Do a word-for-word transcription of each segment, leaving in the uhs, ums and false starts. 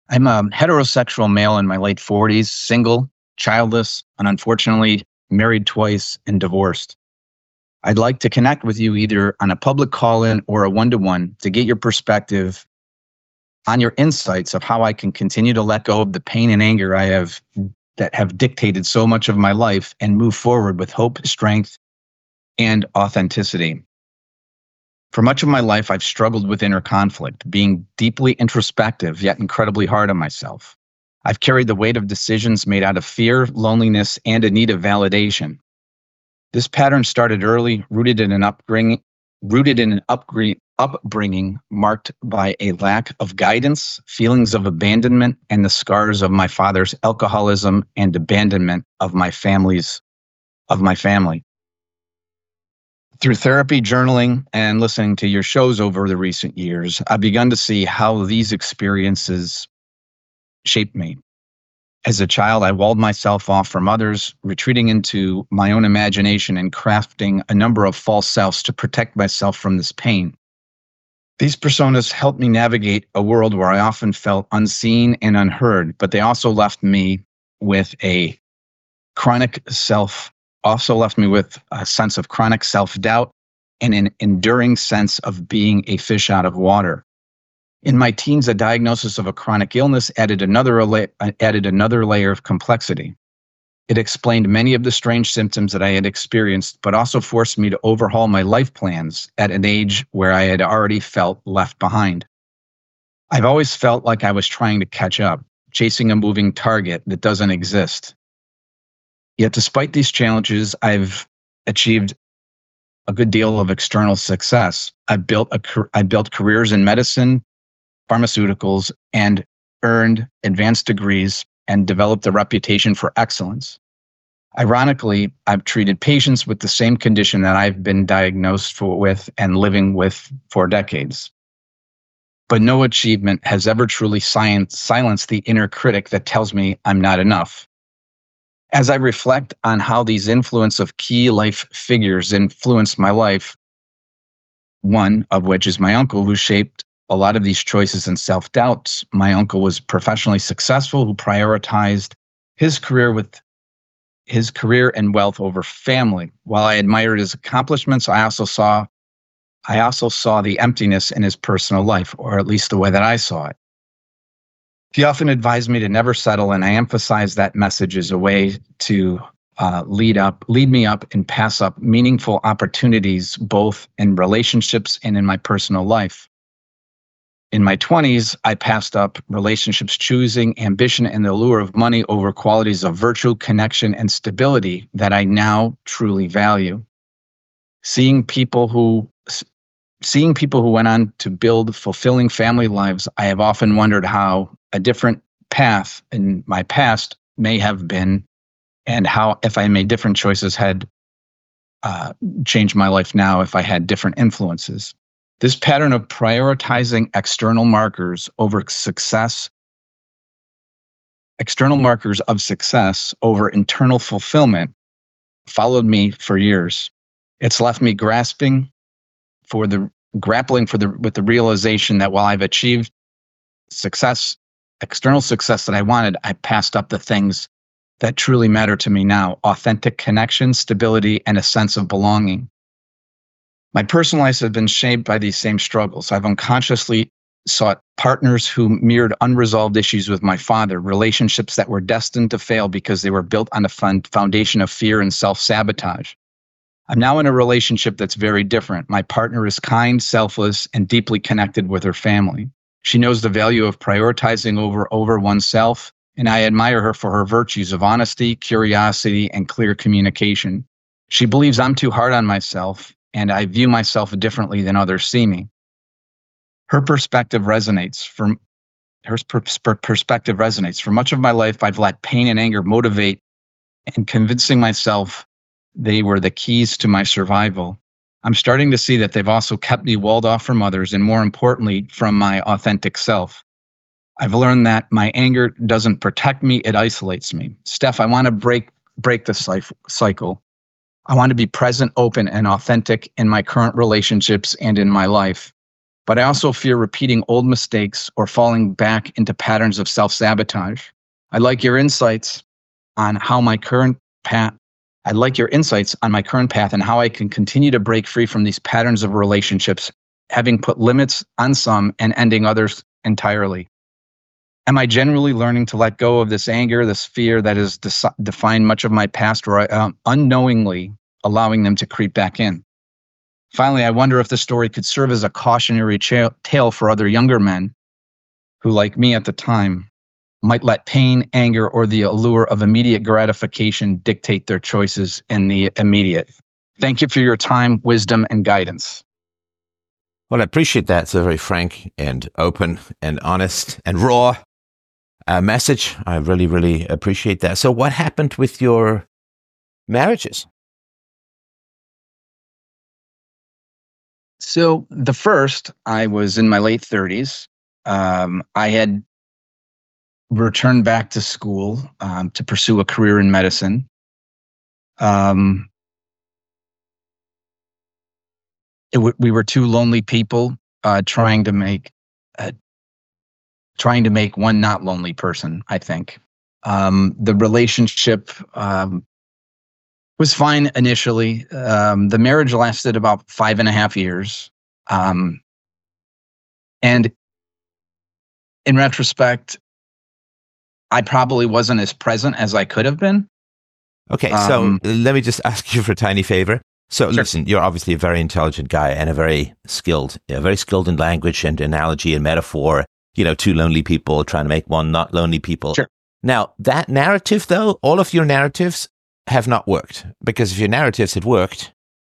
I'm a heterosexual male in my late forties, single, childless, and unfortunately married twice and divorced. I'd like to connect with you either on a public call in or a one to one to get your perspective on your insights of how I can continue to let go of the pain and anger I have that have dictated so much of my life and move forward with hope, strength, and authenticity. For much of my life, I've struggled with inner conflict, being deeply introspective yet incredibly hard on myself. I've carried the weight of decisions made out of fear, loneliness, and a need of validation. This pattern started early, rooted in an upbringing, rooted in an upgre- upbringing marked by a lack of guidance, feelings of abandonment, and the scars of my father's alcoholism and abandonment of my family's of my family. Through therapy, journaling, and listening to your shows over the recent years, I've begun to see how these experiences shaped me. As a child, I walled myself off from others, retreating into my own imagination and crafting a number of false selves to protect myself from this pain. These personas helped me navigate a world where I often felt unseen and unheard, but they also left me with a chronic self, also left me with a sense of chronic self-doubt and an enduring sense of being a fish out of water. In my teens, a diagnosis of a chronic illness added another, la- added another layer of complexity. It explained many of the strange symptoms that I had experienced, but also forced me to overhaul my life plans at an age where I had already felt left behind. I've always felt like I was trying to catch up, chasing a moving target that doesn't exist. Yet despite these challenges, I've achieved a good deal of external success. I built a I built careers in medicine, pharmaceuticals, and earned advanced degrees and developed a reputation for excellence. Ironically, I've treated patients with the same condition that I've been diagnosed for, with and living with for decades. But no achievement has ever truly science, silenced the inner critic that tells me I'm not enough. As I reflect on how these influence of key life figures influenced my life, one of which is my uncle, who shaped a lot of these choices and self-doubts. My uncle was professionally successful, who prioritized his career with his career and wealth over family. While I admired his accomplishments, I also saw I also saw the emptiness in his personal life, or at least the way that I saw it. He often advised me to never settle, and I emphasized that message as a way to uh, lead up, lead me up and pass up meaningful opportunities, both in relationships and in my personal life. In my twenties, I passed up relationships, choosing ambition and the allure of money over qualities of virtue, connection, and stability that I now truly value. Seeing people who Seeing people who went on to build fulfilling family lives, I have often wondered how a different path in my past may have been, and how, if I made different choices, had uh, changed my life now if I had different influences. This pattern of prioritizing external markers over success, external markers of success over internal fulfillment followed me for years. It's left me grasping for the grappling for the with the realization that while I've achieved success, external success that I wanted, I passed up the things that truly matter to me now: authentic connection, stability, and a sense of belonging. My personal life has been shaped by these same struggles. I've unconsciously sought partners who mirrored unresolved issues with my father, relationships that were destined to fail because they were built on a foundation of fear and self-sabotage. I'm now in a relationship that's very different. My partner is kind, selfless, and deeply connected with her family. She knows the value of prioritizing over, over oneself, and I admire her for her virtues of honesty, curiosity, and clear communication. She believes I'm too hard on myself, and I view myself differently than others see me. Her perspective resonates. From her per- perspective resonates. For much of my life, I've let pain and anger motivate, and convincing myself they were the keys to my survival. I'm starting to see that they've also kept me walled off from others, and more importantly, from my authentic self. I've learned that my anger doesn't protect me, it isolates me. Steph, I want to break break the cycle. I want to be present, open, and authentic in my current relationships and in my life. but I also fear repeating old mistakes or falling back into patterns of self-sabotage. I'd like your insights on how my current path, I'd like your insights on my current path and how I can continue to break free from these patterns of relationships, having put limits on some and ending others entirely. Am I generally learning to let go of this anger, this fear that has de- defined much of my past, or uh, unknowingly allowing them to creep back in? Finally, I wonder if the story could serve as a cautionary cha- tale for other younger men who, like me at the time, might let pain, anger, or the allure of immediate gratification dictate their choices in the immediate. Thank you for your time, wisdom, and guidance. Well, I appreciate that. It's a very frank and open and honest and raw uh, message. I really, really appreciate that. So what happened with your marriages? So the first, I was in my late thirties. Um, I had returned back to school um, to pursue a career in medicine. Um, it w- we were two lonely people uh, trying to make uh, trying to make one not lonely person, I think. Um, the relationship um, was fine initially. Um, the marriage lasted about five and a half years. Um, and in retrospect, I probably wasn't as present as I could have been. Okay, Um, so let me just ask you for a tiny favor. So Sure. listen, you're obviously a very intelligent guy and a very skilled, you know, very skilled in language and analogy and metaphor, you know, two lonely people trying to make one not lonely people. Sure. Now, that narrative, though, all of your narratives have not worked, because if your narratives had worked,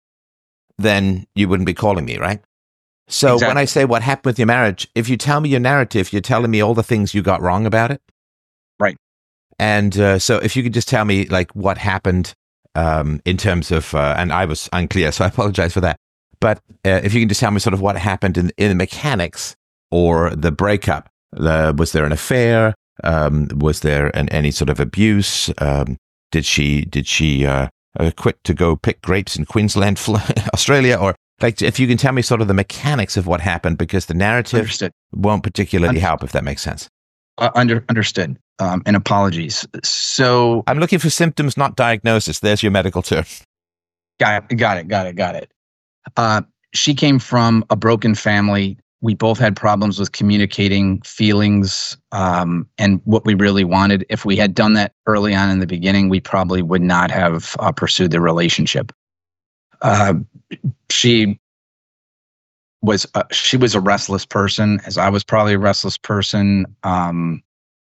then you wouldn't be calling me, right? So Exactly. when I say what happened with your marriage, if you tell me your narrative, you're telling me all the things you got wrong about it. Right. And uh, so if you could just tell me like what happened um, in terms of, uh, and I was unclear, so I apologize for that. But uh, if you can just tell me sort of what happened in, in the mechanics or the breakup. The, was there an affair? Um, was there an, any sort of abuse? Um, did she did she uh, uh, quit to go pick grapes in Queensland, Australia? Or like, if you can tell me sort of the mechanics of what happened, because the narrative Understood. won't particularly Understood. help, if that makes sense. Uh, under, understood. Um, and apologies. So I'm looking for symptoms, not diagnosis. There's your medical term. got it. Got it. Got it. Got it. Uh, she came from a broken family. We both had problems with communicating feelings um, and what we really wanted. If we had done that early on in the beginning, we probably would not have uh, pursued the relationship. Uh, she was uh, she was a restless person, as I was probably a restless person, um,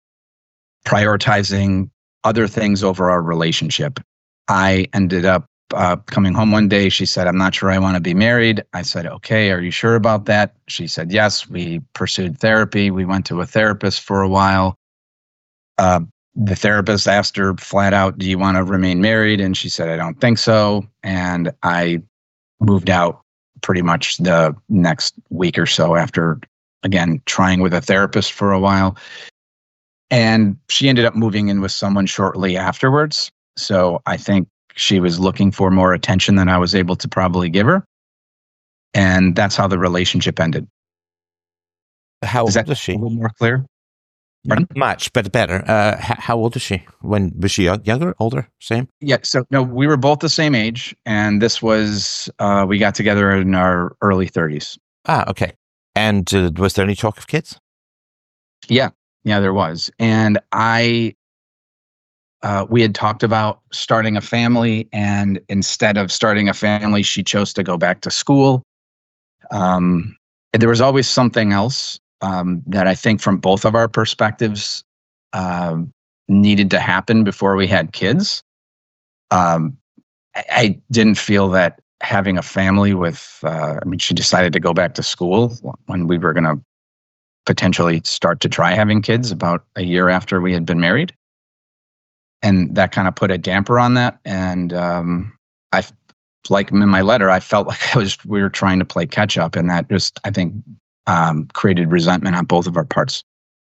prioritizing other things over our relationship. I ended up Uh, coming home one day. She said, "I'm not sure I want to be married." I said, "Okay, are you sure about that?" She said, "Yes." We pursued therapy. We went to a therapist for a while. Uh, the therapist asked her flat out, "Do you want to remain married?" And she said, "I don't think so." And I moved out pretty much the next week or so after, again, trying with a therapist for a while. And she ended up moving in with someone shortly afterwards. So I think she was looking for more attention than I was able to probably give her. And that's how the relationship ended. How Is old that is she? a little more clear? Pardon? Much, but better. Uh, h- how old is she? When was she younger, older, same? Yeah. So no, we were both the same age, and this was uh, we got together in our early thirties. Ah, okay. And uh, was there any talk of kids? Yeah, yeah, there was, and I. Uh, we had talked about starting a family, and instead of starting a family, she chose to go back to school. Um, and there was always something else um, that I think, from both of our perspectives, um, needed to happen before we had kids. Um, I, I didn't feel that having a family with, uh, I mean, she decided to go back to school when we were going to potentially start to try having kids about a year after we had been married. And that kind of put a damper on that. And um, I, like in my letter, I felt like I was we were trying to play catch up, and that just, I think, um, created resentment on both of our parts.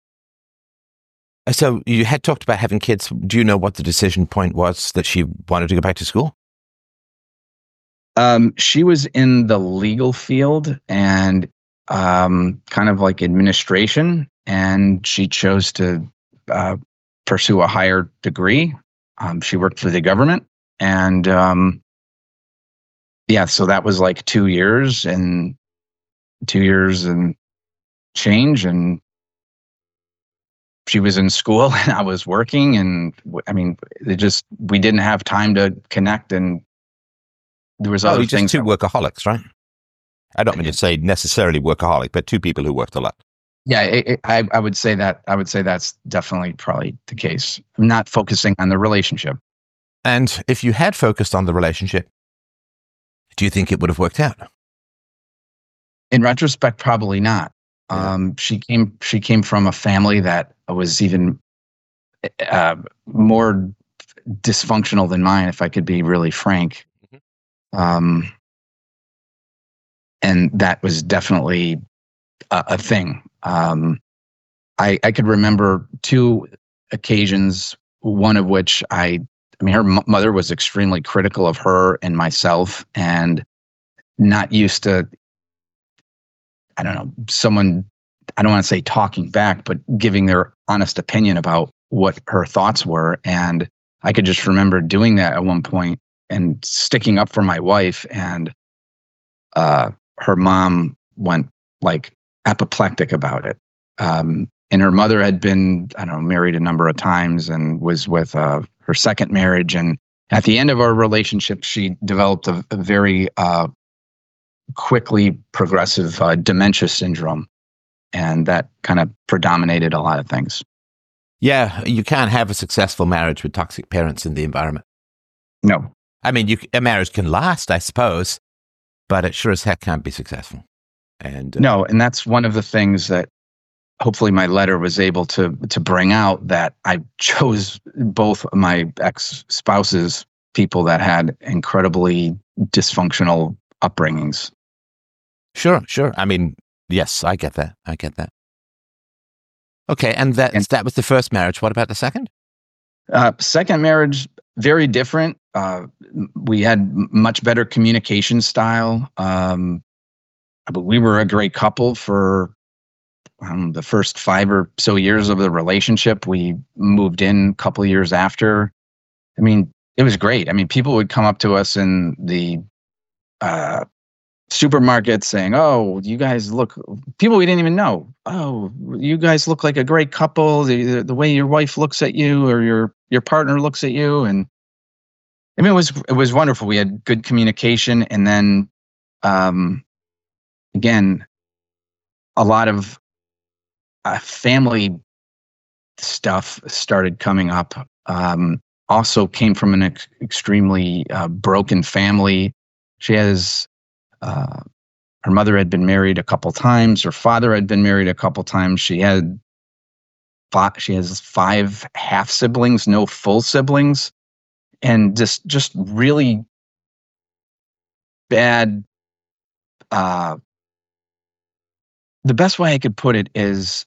So you had talked about having kids. Do you know what the decision point was that she wanted to go back to school? Um, she was in the legal field, and um, kind of like administration, and she chose to uh, pursue a higher degree. Um, she worked for the government, and um, yeah, so that was like two years and two years and change, and she was in school and I was working, and I mean, it just we didn't have time to connect, and there was Oh, other you're just things. two that- workaholics, right? I don't mean to say necessarily workaholic, but two people who worked a lot. Yeah, it, it, I I would say that I would say that's definitely probably the case. I'm not focusing on the relationship. And if you had focused on the relationship, do you think it would have worked out? In retrospect, probably not. Yeah. Um, she came she came from a family that was even uh, more dysfunctional than mine, if I could be really frank. Mhm. Um, and that was definitely a, a thing. Um, I I could remember two occasions, one of which I I mean, her m- mother was extremely critical of her and myself, and not used to, I don't know, someone, I don't want to say talking back, but giving their honest opinion about what her thoughts were. And I could just remember doing that at one point and sticking up for my wife. And uh, her mom went like apoplectic about it. Um, and her mother had been, I don't know, married a number of times and was with uh, her second marriage. And at the end of our relationship, she developed a, a very uh, quickly progressive uh, dementia syndrome. And that kind of predominated a lot of things. Yeah, you can't have a successful marriage with toxic parents in the environment. No. I mean, you, a marriage can last, I suppose, but it sure as heck can't be successful. And uh, No, and that's one of the things that hopefully my letter was able to to bring out, that I chose both my ex-spouses, people that had incredibly dysfunctional upbringings. Sure, sure. I mean, yes, I get that. I get that. Okay, and that And- that was the first marriage. What about the second? Uh, second marriage, very different. Uh, we had m- much better communication style. Um, but we were a great couple for um, the first five or so years of the relationship. We moved in a couple of years after. I mean, it was great. I mean, people would come up to us in the uh, supermarket saying, "Oh, you guys look," people we didn't even know. "Oh, you guys look like a great couple. The, the way your wife looks at you or your your partner looks at you." And I mean, it was it was wonderful. We had good communication, and then um, again, a lot of uh, family stuff started coming up. Um, also came from an ex- extremely uh, broken family. She has uh, her mother had been married a couple times. Her father had been married a couple times. She had five, she has five half siblings, no full siblings, and just just really bad. Uh, the best way I could put it is,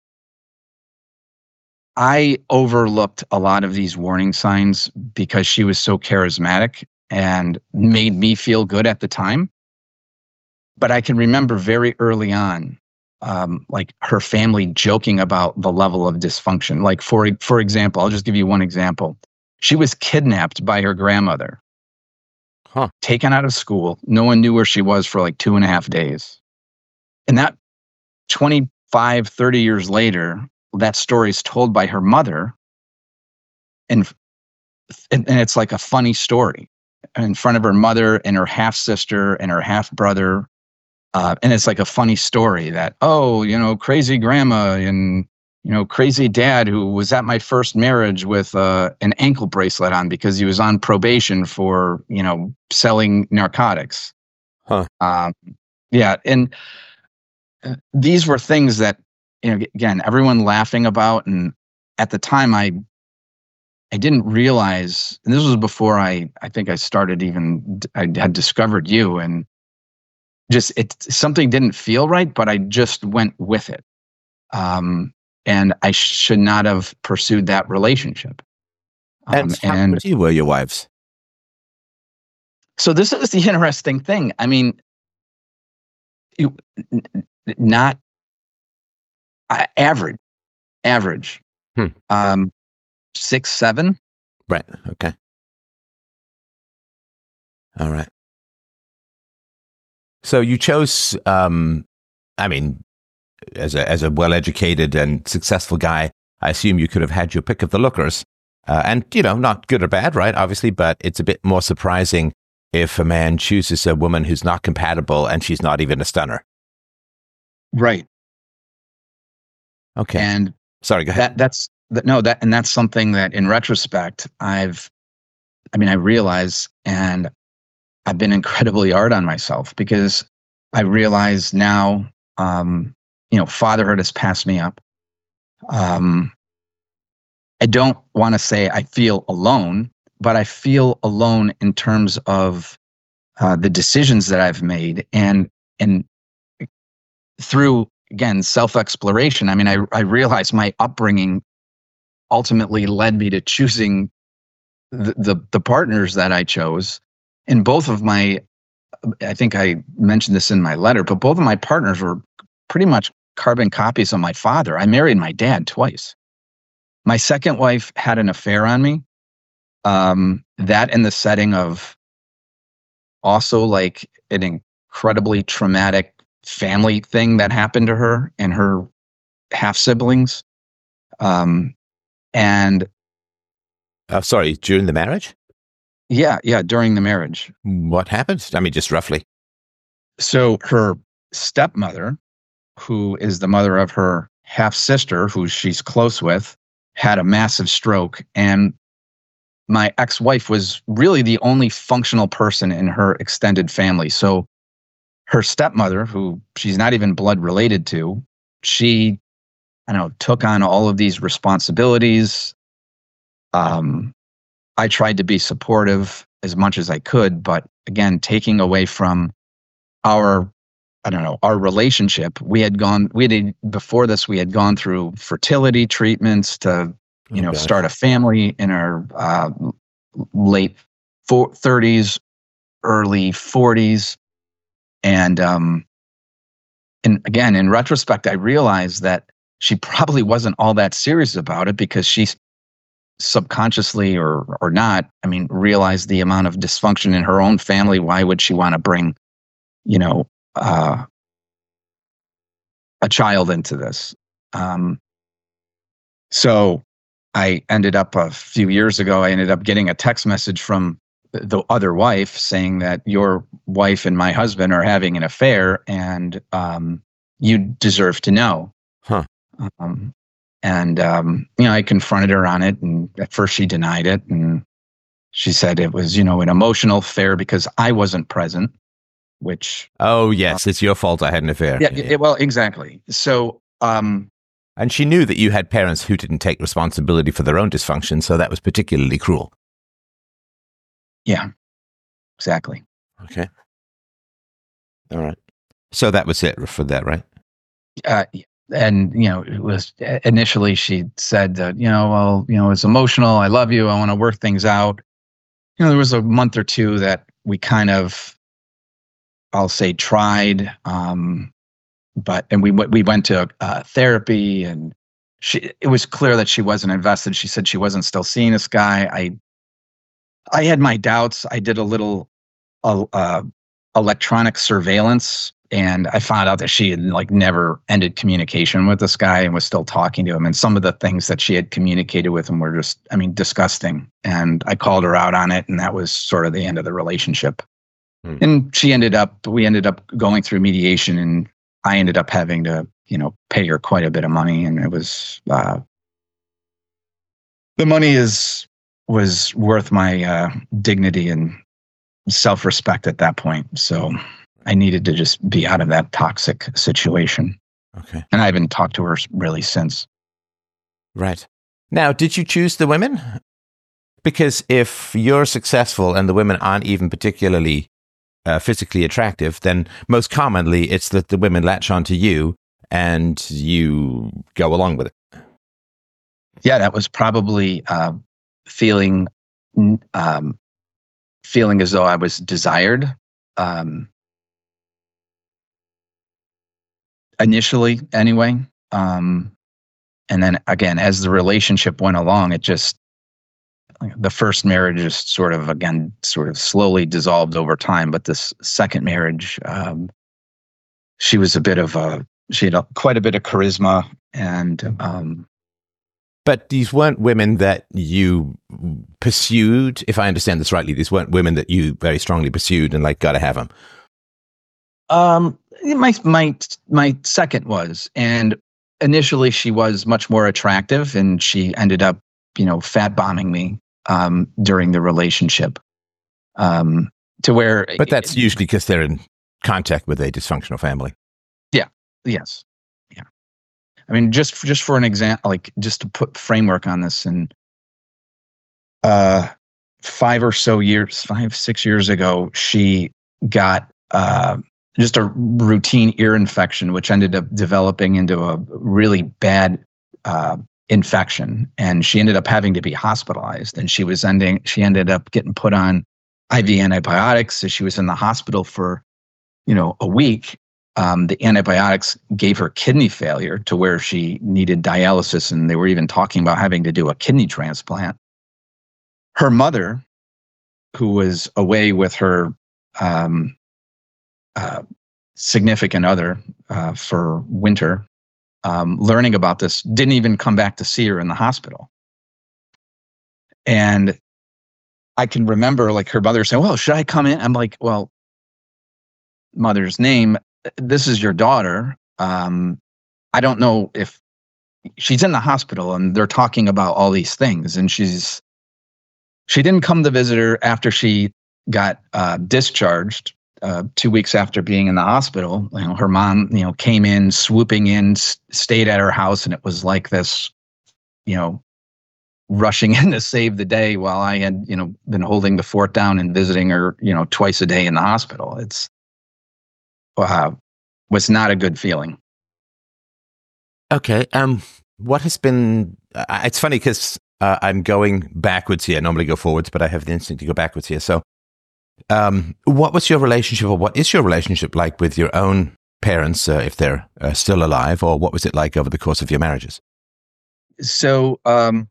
I overlooked a lot of these warning signs because she was so charismatic and made me feel good at the time. But I can remember very early on, um, like her family joking about the level of dysfunction. Like for for example, I'll just give you one example. She was kidnapped by her grandmother, Huh. taken out of school. No one knew where she was for like two and a half days. And that twenty-five, thirty years later, that story is told by her mother, and, and and it's like a funny story in front of her mother and her half sister and her half brother. Uh, and it's like a funny story that, oh, you know, crazy grandma and, you know, crazy dad who was at my first marriage with uh, an ankle bracelet on because he was on probation for, you know, selling narcotics. Huh. Um, yeah. And uh, these were things that, you know, again, everyone laughing about. And at the time, I I didn't realize, and this was before I I think I started even, I had discovered you, and just it something didn't feel right, but I just went with it. Um, and I should not have pursued that relationship. Um, And how and pretty were your wives? so this is the interesting thing. I mean, you, not uh, average, average, Hmm. um, six, seven. Right. Okay. All right. So you chose, um, I mean, as a as a well-educated and successful guy, I assume you could have had your pick of the lookers. Uh, and, you know, not good or bad, right? Obviously, but it's a bit more surprising if a man chooses a woman who's not compatible and she's not even a stunner. Right. Okay. And Sorry, go ahead. that that's that no that and that's something that in retrospect I've I mean I realize, and I've been incredibly hard on myself because I realize now, um, you know, fatherhood has passed me up. Um, I don't want to say I feel alone, but I feel alone in terms of uh, the decisions that I've made, and and through, again, self exploration. I mean, I I realize my upbringing ultimately led me to choosing the, the the partners that I chose, and both of my, I think I mentioned this in my letter, but both of my partners were pretty much carbon copies of my father. I married my dad twice. My second wife had an affair on me. Um, that in the setting of also like an incredibly traumatic family thing that happened to her and her half siblings. Um, and Uh, sorry, during the marriage? yeah, yeah, during the marriage. What happened? I mean, just roughly. So her stepmother, who is the mother of her half sister, who she's close with, had a massive stroke. And my ex wife was really the only functional person in her extended family. So her stepmother, who she's not even blood related to, she, I don't know, took on all of these responsibilities. Um, I tried to be supportive as much as I could, but again, taking away from our, I don't know, our relationship. We had gone, we had, before this, we had gone through fertility treatments to, you Oh, know, gosh. start a family in our uh, late four, thirties, early forties. And, um, and again, in retrospect, I realized that she probably wasn't all that serious about it because she subconsciously or or not, I mean, realized the amount of dysfunction in her own family. Why would she want to bring, you know, uh, a child into this? Um, so I ended up a few years ago, I ended up getting a text message from the other wife saying that your wife and my husband are having an affair, and um, you deserve to know. Huh. Um, and, um, you know, I confronted her on it, and at first she denied it. And she said it was, you know, an emotional affair because I wasn't present, which. Oh, yes, uh, it's your fault I had an affair. Yeah, yeah. It, well, exactly. So, um, and she knew that you had parents who didn't take responsibility for their own dysfunction, so that was particularly cruel. Yeah, exactly. Okay. All right. So that was it for that, right? Uh, and, you know, it was initially she said that, you know, well, you know, it's emotional. I love you. I want to work things out. You know, there was a month or two that we kind of, I'll say, tried. Um, but, and we, we went to uh, therapy, and she, it was clear that she wasn't invested. She said she wasn't still seeing this guy. I, I had my doubts. I did a little uh, uh, electronic surveillance, and I found out that she had like never ended communication with this guy and was still talking to him. And some of the things that she had communicated with him were just, I mean, disgusting. And I called her out on it, and that was sort of the end of the relationship. Hmm. And she ended up, we ended up going through mediation, and I ended up having to, you know, pay her quite a bit of money. And it was, uh, the money is, was worth my uh, dignity and self-respect at that point. So I needed to just be out of that toxic situation. Okay. And I haven't talked to her really since. Right. Now, did you choose the women? Because if you're successful and the women aren't even particularly uh, physically attractive, then most commonly it's that the women latch onto you and you go along with it. Yeah, that was probably uh, feeling um, feeling as though I was desired. Um, initially anyway. Um, and then again, as the relationship went along, it just, the first marriage just sort of, again, sort of slowly dissolved over time. But this second marriage, um, she was a bit of a, she had a, quite a bit of charisma. And, um, but these weren't women that you pursued, if I understand this rightly. These weren't women that you very strongly pursued and like, got to have them. Um, my, my, my second was, and initially she was much more attractive, and she ended up, you know, fat bombing me, um, during the relationship, um, to where, but that's usually because they're in contact with a dysfunctional family. Yeah. Yes. Yeah. I mean, just, just for an example, like just to put framework on this, and, uh, five or so years, five, six years ago, she got, uh, just a routine ear infection, which ended up developing into a really bad uh, infection. And she ended up having to be hospitalized. And she was ending, she ended up getting put on I V antibiotics. So she was in the hospital for, you know, a week. Um, the antibiotics gave her kidney failure to where she needed dialysis. And they were even talking about having to do a kidney transplant. Her mother, who was away with her, um, Uh, significant other uh, for winter, um, learning about this, didn't even come back to see her in the hospital. And I can remember like her mother saying, well, should I come in? I'm like, well, mother's name, this is your daughter. Um, I don't know if she's in the hospital and they're talking about all these things. And she's, she didn't come to visit her after she got uh, discharged. Uh, two weeks after being in the hospital, you know, her mom, you know, came in, swooping in, s- stayed at her house, and it was like this, you know, rushing in to save the day while I had, you know, been holding the fort down and visiting her, you know, twice a day in the hospital. It's uh, was not a good feeling. Okay. Um, what has been? Uh, it's funny because uh, I'm going backwards here. I normally go forwards, but I have the instinct to go backwards here. So. Um, what was your relationship, or what is your relationship like with your own parents, uh, if they're uh, still alive, or what was it like over the course of your marriages? So, um,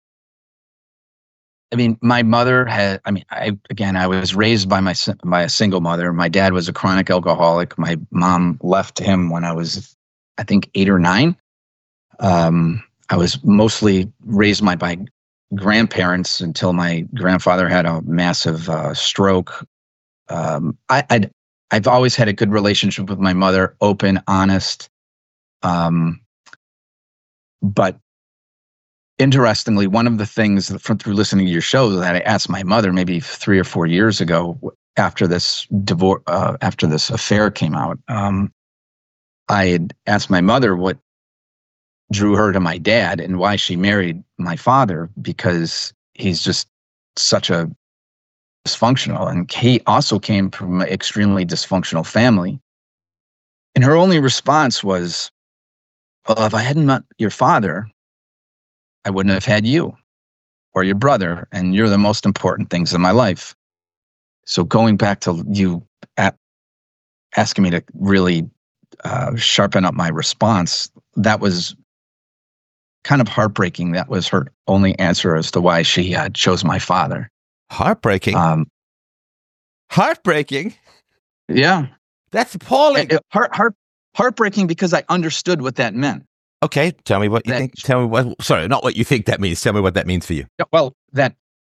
I mean, my mother had, I mean, I, again, I was raised by my, by a single mother. My dad was a chronic alcoholic. My mom left him when I was, I think, eight or nine. Um, I was mostly raised by my grandparents until my grandfather had a massive uh, stroke. Um, I, I'd, I've always had a good relationship with my mother, open, honest. Um, but interestingly, one of the things that from through listening to your show that I asked my mother maybe three or four years ago after this divorce, uh, after this affair came out, um, I had asked my mother what drew her to my dad and why she married my father, because he's just such a dysfunctional, and he also came from an extremely dysfunctional family. And her only response was, well, if I hadn't met your father, I wouldn't have had you or your brother, and you're the most important things in my life. So going back to you at, asking me to really uh, sharpen up my response, that was kind of heartbreaking. That was her only answer as to why she uh, chose my father. Heartbreaking. Um, heartbreaking. Yeah, that's appalling. It, it, heart, heart, heartbreaking because I understood what that meant. Okay, tell me what you that, think. Tell me what. Sorry, not what you think that means. Tell me what that means for you. Well, that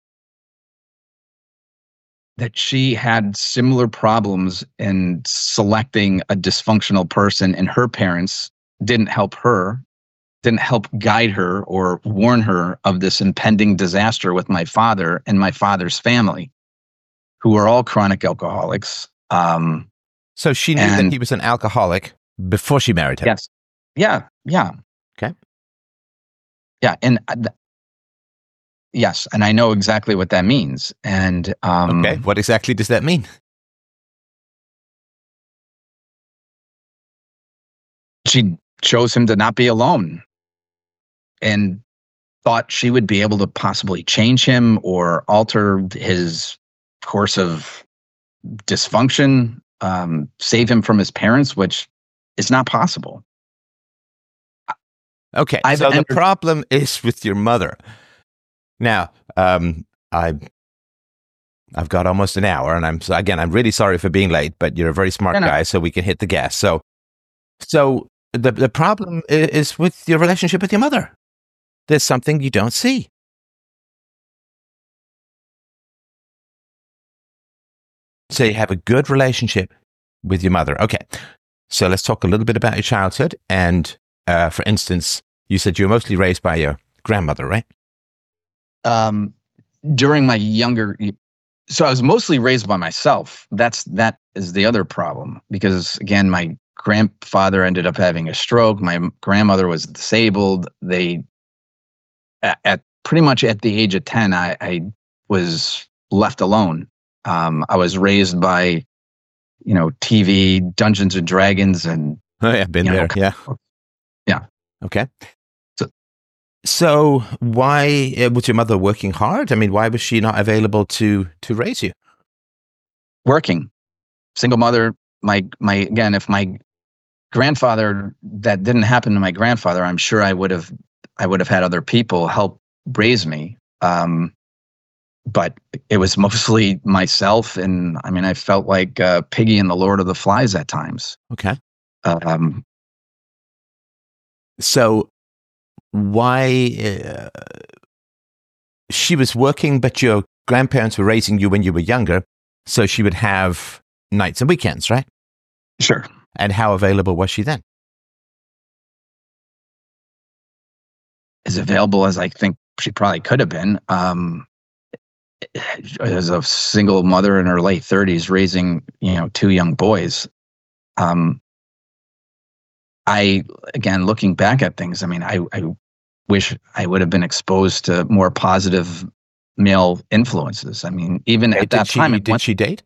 that she had similar problems in selecting a dysfunctional person, and her parents didn't help her. Didn't help guide her or warn her of this impending disaster with my father and my father's family, who were all chronic alcoholics. Um, so she knew and, that he was an alcoholic before she married him? Yes. Yeah. Yeah. Okay. Yeah. And uh, th- yes. And I know exactly what that means. And um, okay. What exactly does that mean? She chose him to not be alone, and thought she would be able to possibly change him or alter his course of dysfunction, um, save him from his parents, which It's not possible. Okay, I've so the entered, problem is with your mother. Now, um, I, I've got almost an hour, and I'm so again, I'm really sorry for being late, but you're a very smart no, no, guy, so we can hit the gas. So, so the the problem i- is with your relationship with your mother. There's something you don't see. So you have a good relationship with your mother. Okay, so let's talk a little bit about your childhood. And uh, for instance, you said you were mostly raised by your grandmother, right? um, during my younger, so I was mostly raised by myself. That's that is the other problem because again, my grandfather ended up having a stroke. My grandmother was disabled. They at, at pretty much at the age of ten, I, I was left alone. Um, I was raised by you know T V, Dungeons and Dragons, and Oh, yeah, been you know there. Yeah. yeah. Okay. So So why uh, was your mother working hard? I mean, why was she not available to to raise you? working, single mother. My my again, if my grandfather that didn't happen to my grandfather, I'm sure I would have I would have had other people help raise me. Um, but it was mostly myself, and I mean, I felt like uh, Piggy and the Lord of the Flies at times. Okay. Um, So why uh, she was working, but your grandparents were raising you when you were younger, so she would have nights and weekends, right? sure, And how available was she then? as available as I think she probably could have been. Um, as a single mother in her late thirties, raising you know two young boys. Um, I again looking back at things. I mean, I, I wish I would have been exposed to more positive male influences. I mean, even Okay, at did that she time, it did went, she date?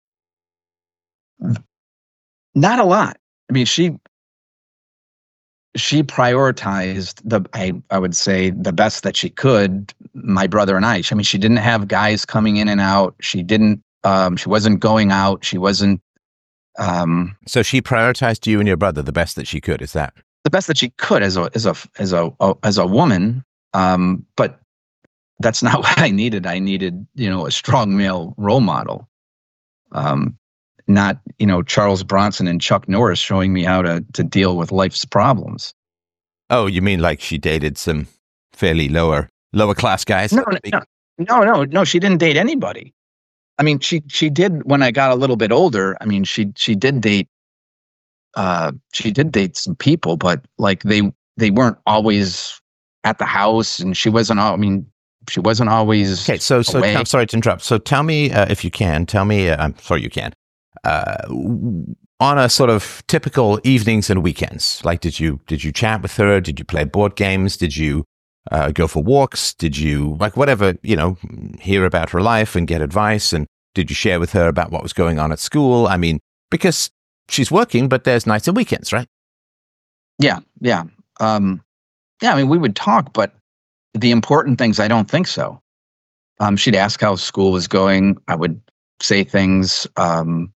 not a lot. I mean, she she prioritized the I I would say the best that she could. My brother and I. I mean, she didn't have guys coming in and out. She didn't. Um, she wasn't going out. She wasn't. Um, So she prioritized you and your brother the best that she could. Is that the best that she could as a as a as a as a woman. Um, but that's not what I needed. I needed, you know, a strong male role model. Um, not, you know, Charles Bronson and Chuck Norris showing me how to to deal with life's problems. Oh, you mean like she dated some fairly lower lower class guys? No, So to speak? no, no, no, no. She didn't date anybody. I mean, she she did when I got a little bit older. I mean, she she did date uh she did date some people, but like they they weren't always at the house, and she wasn't. All, I mean, she wasn't always Okay, so so away. I'm sorry to interrupt. So tell me uh, if you can. Tell me. Uh, I'm sorry, you can. Uh, w- on a sort of typical evenings and weekends, like did you did you chat with her? Did you play board games? Did you uh, go for walks? Did you like whatever you know hear about her life and get advice? And did you share with her about what was going on at school? I mean, because she's working, but there's nights and weekends, right? Yeah, yeah, um, yeah. I mean, we would talk, but the important things, I don't think so. Um, she'd ask how school was going. I would say things. Um,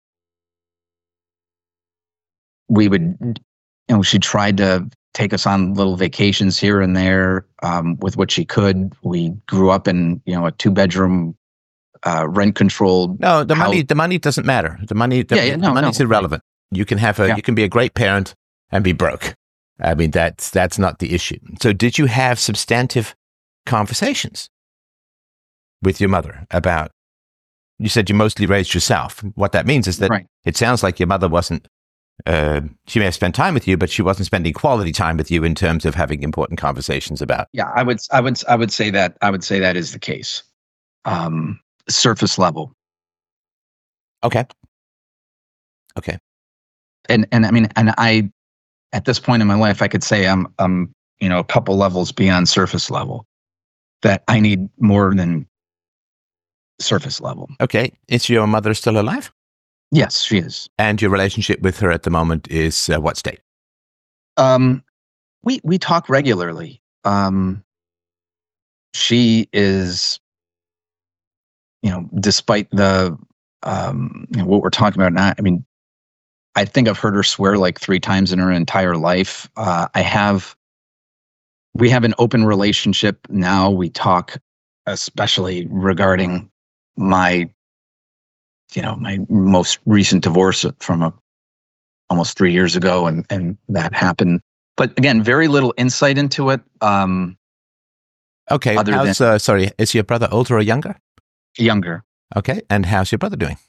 we would, you know, she tried to take us on little vacations here and there um, with what she could. We grew up in, you know, a two bedroom, uh, rent controlled. No, the house. money the money doesn't matter. The money the, Yeah, yeah, the no, money's no. irrelevant. You can have a Yeah. you can be a great parent and be broke. I mean that's that's not the issue. So did you have substantive conversations with your mother about you said you mostly raised yourself. What that means is that Right. it sounds like your mother wasn't uh, she may have spent time with you, but she wasn't spending quality time with you in terms of having important conversations about. Yeah, I would, I would, I would say that, I would say that is the case. Um, surface level. Okay. Okay. And, and I mean, and I, at this point in my life, I could say I'm, I'm, you know, a couple levels beyond surface level, that I need more than surface level. Okay. Is your mother still alive? Yes, she is. And your relationship with her at the moment is uh, what state? Um, we, we talk regularly. Um, she is, you know, despite the, um, you know, what we're talking about now, I mean, I think I've heard her swear like three times in her entire life. Uh, I have, we have an open relationship now. We talk, especially regarding my, you know, my most recent divorce from a, almost three years ago, and and that happened. But again, very little insight into it. Um, okay, other how's than uh, sorry, is your brother older or younger? younger. Okay, and how's your brother doing?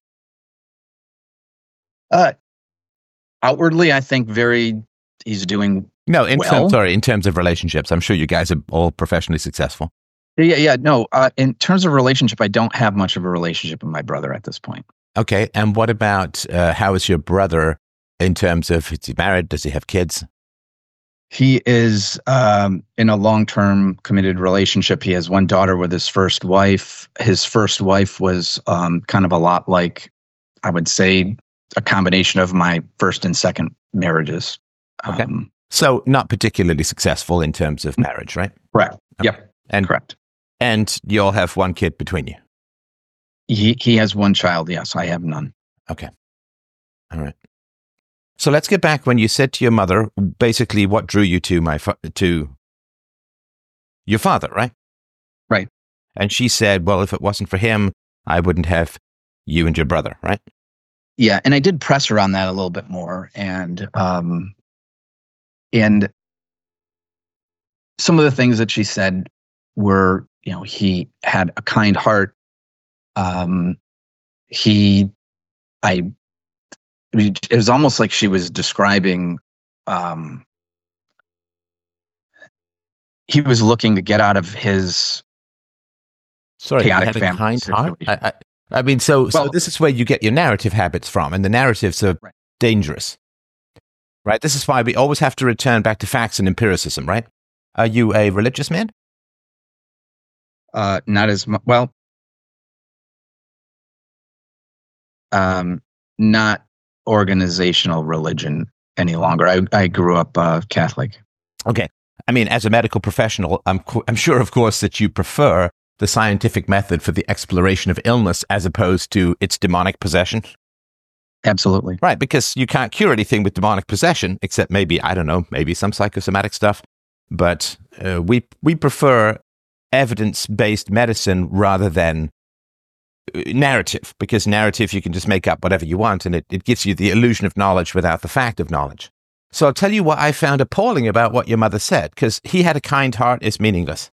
Uh, outwardly, I think very. He's doing No, in well. terms, sorry, in terms of relationships, I'm sure you guys are all professionally successful. Yeah, yeah, no. Uh, in terms of relationship, I don't have much of a relationship with my brother at this point. Okay, and what about uh, how is your brother in terms of, is he married? Does he have kids? He is um, in a long-term committed relationship. He has one daughter with his first wife. His first wife was um, kind of a lot like, I would say, a combination of my first and second marriages. Okay. Um, So not particularly successful in terms of marriage, right? correct. Okay. Yep. And correct. And you all have one kid between you. He he has one child. Yes, I have none. Okay. All right. So let's get back when you said to your mother, basically, what drew you to my fa- to your father, right? Right. And she said, "Well, if it wasn't for him, I wouldn't have you and your brother," right? Yeah, and I did press her on that a little bit more, and um, and some of the things that she said were, you know, he had a kind heart. Um, he, I, it was almost like she was describing. Um, he was looking to get out of his Sorry, you chaotic had a family kind heart. situation. I, I, I mean, so so Well- this is where you get your narrative habits from, and the narratives are Right. dangerous, right? This is why we always have to return back to facts and empiricism, right? Are you a religious man? Uh, not as much. Well, um, not organizational religion any longer. I I grew up uh, Catholic. Okay. I mean, as a medical professional, I'm, qu- I'm sure, of course, that you prefer the scientific method for the exploration of illness as opposed to its demonic possession. Absolutely. Right, because you can't cure anything with demonic possession, except maybe, I don't know, maybe some psychosomatic stuff. But uh, we we prefer evidence-based medicine rather than uh, narrative, because narrative, you can just make up whatever you want, and it, it gives you the illusion of knowledge without the fact of knowledge. So I'll tell you what I found appalling about what your mother said, because he had a kind heart is meaningless.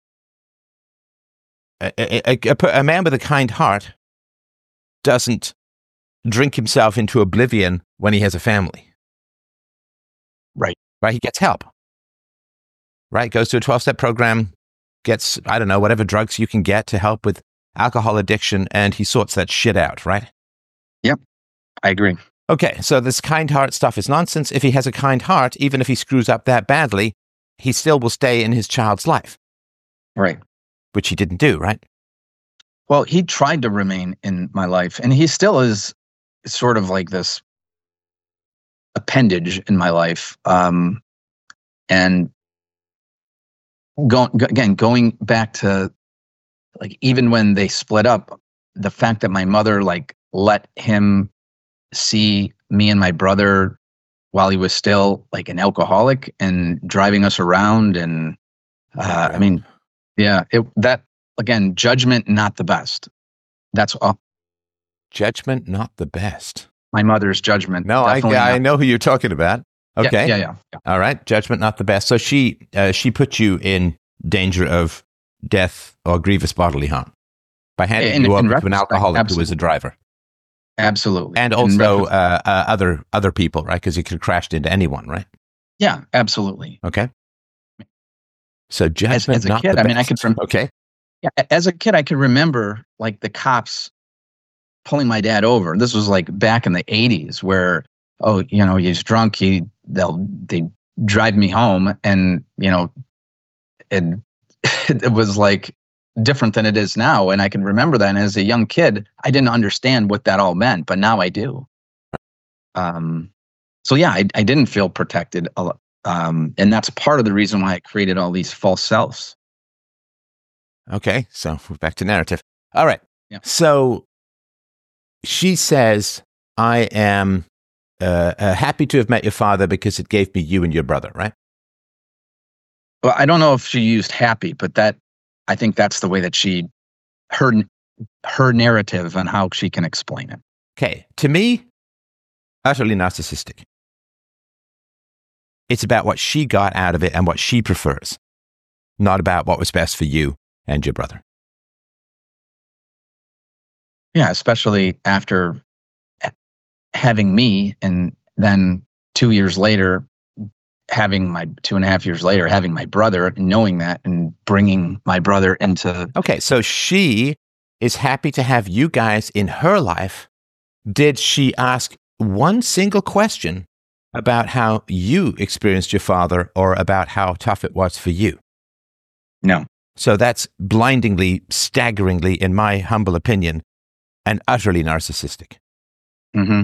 A, a, a, a, a man with a kind heart doesn't drink himself into oblivion when he has a family. Right. Right? He gets help. Right? Goes to a twelve-step program, gets, I don't know, whatever drugs you can get to help with alcohol addiction, and he sorts that shit out, right? Yep. I agree. Okay, so this kind heart stuff is nonsense. If he has a kind heart, even if he screws up that badly, he still will stay in his child's life, Right. which he didn't do, right? Well, he tried to remain in my life, and he still is sort of like this appendage in my life. Um, and going again, going back to like even when they split up, the fact that my mother like let him see me and my brother while he was still like an alcoholic and driving us around, and uh, I mean, yeah, it that again, judgment not the best. That's all. Judgment not the best. My mother's judgment. No, I, definitely I not. know who you're talking about. Yeah, Okay. Yeah, yeah, yeah. All right. Judgment not the best. So she uh, she put you in danger of death or grievous bodily harm by handing In- you in over to an retrospect, alcoholic who was absolutely. a driver. Absolutely. And In also retrospect- uh, uh, other other people, right? Because you could have crashed into anyone, right? yeah, absolutely. Okay. So judgment as a not kid, the I mean, I best. could rem- Okay. Yeah, as a kid, I could remember like the cops pulling my dad over. This was like back in the eighties, where oh, you know, he's drunk. He they'll they drive me home, and you know, it it was like different than it is now. And I can remember that. And as a young kid, I didn't understand what that all meant, but now I do. Um, so yeah, I I didn't feel protected, a lo- um, and that's part of the reason why I created all these false selves. Okay. So we're back to narrative. All right. Yeah. So she says, I am uh, uh, happy to have met your father because it gave me you and your brother, right? Well, I don't know if she used happy, but that I think that's the way that she her her narrative and how she can explain it. Okay, to me, utterly narcissistic. It's about what she got out of it and what she prefers, not about what was best for you and your brother. Yeah, especially after having me, and then two years later, having my two and a half years later, having my brother, knowing that and bringing my brother into. Okay, so she is happy to have you guys in her life. Did she ask one single question about how you experienced your father or about how tough it was for you? No. So that's blindingly, staggeringly, in my humble opinion, and utterly narcissistic. Mm-hmm.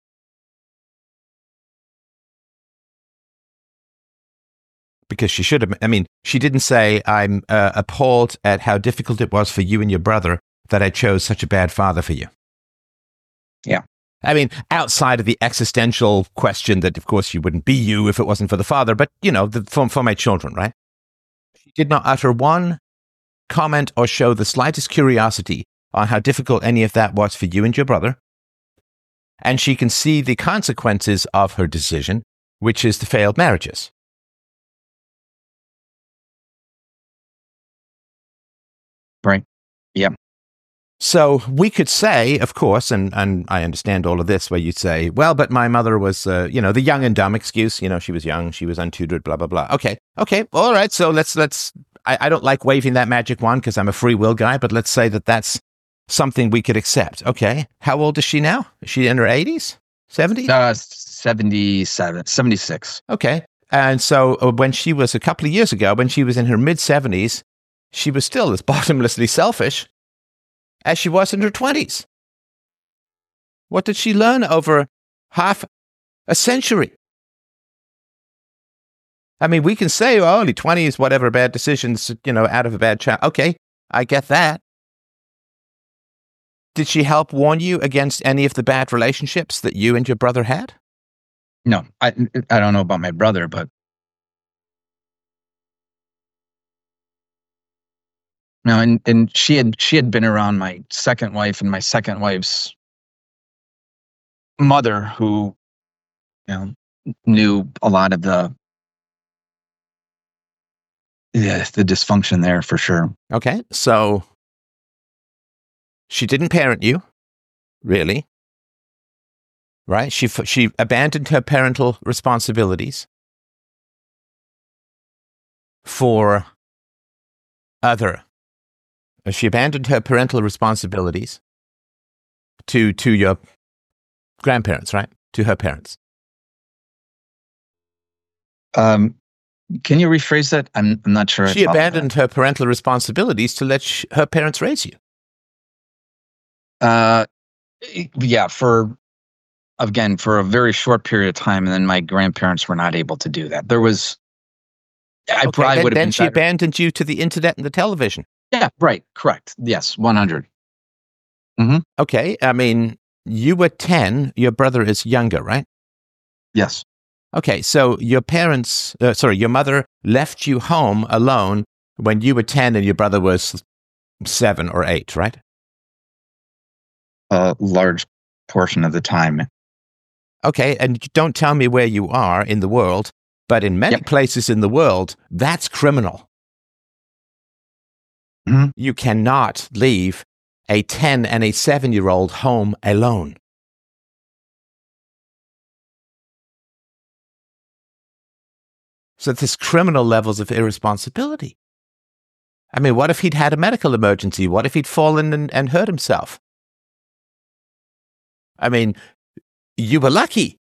Because she should have, I mean, she didn't say, I'm uh, appalled at how difficult it was for you and your brother that I chose such a bad father for you. Yeah. I mean, outside of the existential question that, of course, you wouldn't be you if it wasn't for the father, but, you know, the, for, for my children, right? She did not utter one comment or show the slightest curiosity on how difficult any of that was for you and your brother. And she can see the consequences of her decision, which is the failed marriages. Right. Yeah. So we could say, of course, and, and I understand all of this, where you'd say, well, but my mother was, uh, you know, the young and dumb excuse. You know, she was young, she was untutored, blah, blah, blah. Okay. Okay. All right. So let's, let's, I, I don't like waving that magic wand because I'm a free will guy, but let's say that that's something we could accept. Okay. How old is she now? Is she in her eighties? seventies? Uh, seventy-seven, seventy-six. Okay. And so uh, when she was a couple of years ago, when she was in her mid seventies, she was still as bottomlessly selfish as she was in her twenties. What did she learn over half a century? I mean, we can say, oh, only twenties, whatever, bad decisions, you know, out of a bad child. Okay, I get that. Did she help warn you against any of the bad relationships that you and your brother had? No, I I don't know about my brother, but no, and, and she had she had been around my second wife and my second wife's mother, who, you know, knew a lot of the yeah, the dysfunction there for sure. Okay, so she didn't parent you, really, right? She she abandoned her parental responsibilities for other. She abandoned her parental responsibilities to to your grandparents, right? To her parents. Um, can you rephrase that? I'm I'm not sure. She abandoned her parental responsibilities to let sh- her parents raise you. Uh, yeah, for again for a very short period of time, and then my grandparents were not able to do that. There was, I okay, probably then, would have then been she better. abandoned you to the internet and the television. Yeah, right, correct. Yes, one hundred. Mm-hmm. Okay, I mean, you were ten. Your brother is younger, right? Yes. Okay, so your parents, uh, sorry, your mother left you home alone when you were ten and your brother was seven or eight, right? A large portion of the time. Okay, and don't tell me where you are in the world, but in many Yep. places in the world, that's criminal. Mm-hmm. You cannot leave a ten and a seven-year-old home alone. So there's criminal levels of irresponsibility. I mean, what if he'd had a medical emergency? What if he'd fallen and, and hurt himself? I mean, you were lucky.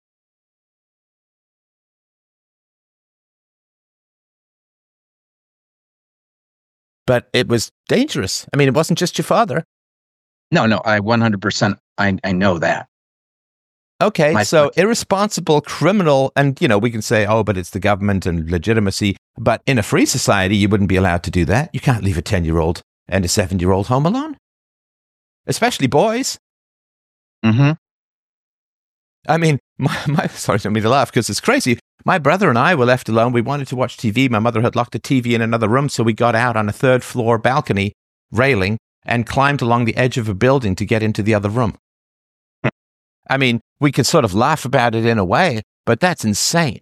But it was dangerous. I mean, it wasn't just your father. No, no, I one hundred percent. I I know that. Okay, My- so irresponsible, criminal, and, you know, we can say, oh, but it's the government and legitimacy. But in a free society, you wouldn't be allowed to do that. You can't leave a ten-year-old and a seven-year-old home alone. Especially boys. Mm-hmm. I mean, my, my sorry, I don't mean to laugh because it's crazy. My brother and I were left alone. We wanted to watch T V. My mother had locked the T V in another room, so we got out on a third floor balcony railing and climbed along the edge of a building to get into the other room. I mean, we could sort of laugh about it in a way, but that's insane.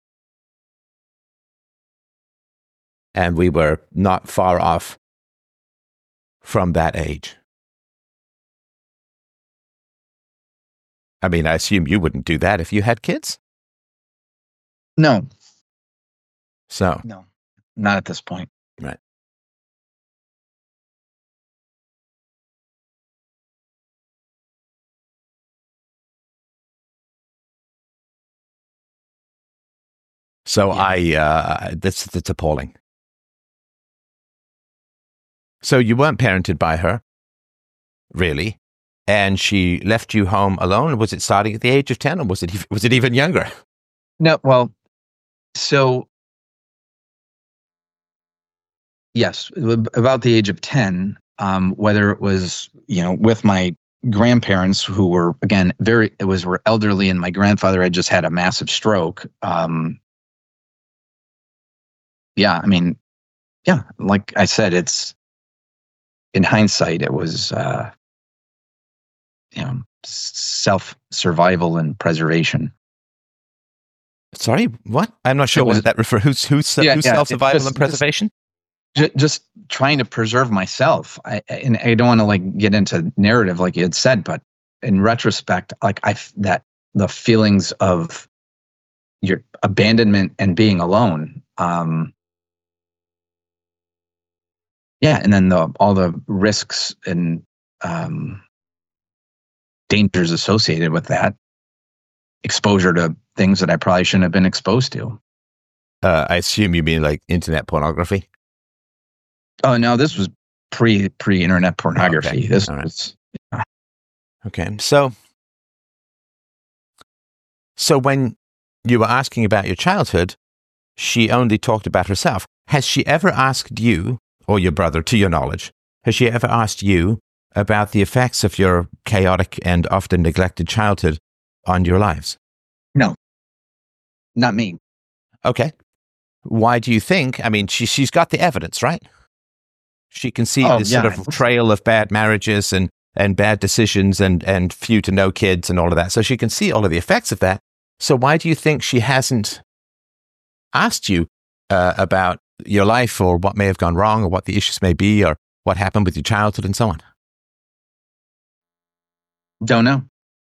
And we were not far off from that age. I mean, I assume you wouldn't do that if you had kids? No. So? No, not at this point. Right. So yeah. I, uh, that's, that's appalling. So you weren't parented by her, really, and she left you home alone. Was it starting at the age of ten, or was it was it even younger? No, well, so yes, about the age of ten. Um, whether it was you know with my grandparents, who were again very it was were elderly, and my grandfather had just had a massive stroke. Um, yeah, I mean, yeah, like I said, it's. In hindsight, it was, uh, you know, self-survival and preservation. Sorry, what? I'm not sure what that refers. Who's who's, yeah, who's yeah, self-survival just, and preservation? Just, just trying to preserve myself. I, and I don't want to like get into narrative like you had said, but in retrospect, like I that the feelings of your abandonment and being alone. Um, Yeah, and then the all the risks and um, dangers associated with that, exposure to things that I probably shouldn't have been exposed to. Uh, I assume you mean like internet pornography? Oh no, this was pre pre internet pornography. Oh, okay. This all right. was yeah. Okay. So, so when you were asking about your childhood, she only talked about herself. Has she ever asked you? Or your brother, to your knowledge, has she ever asked you about the effects of your chaotic and often neglected childhood on your lives? No, not me. Okay. Why do you think? I mean, she, she's got the evidence, right? She can see oh, this yeah. sort of trail of bad marriages and, and bad decisions and, and few to no kids and all of that. So she can see all of the effects of that. So why do you think she hasn't asked you uh, about your life or what may have gone wrong or what the issues may be or what happened with your childhood and so on? Don't know.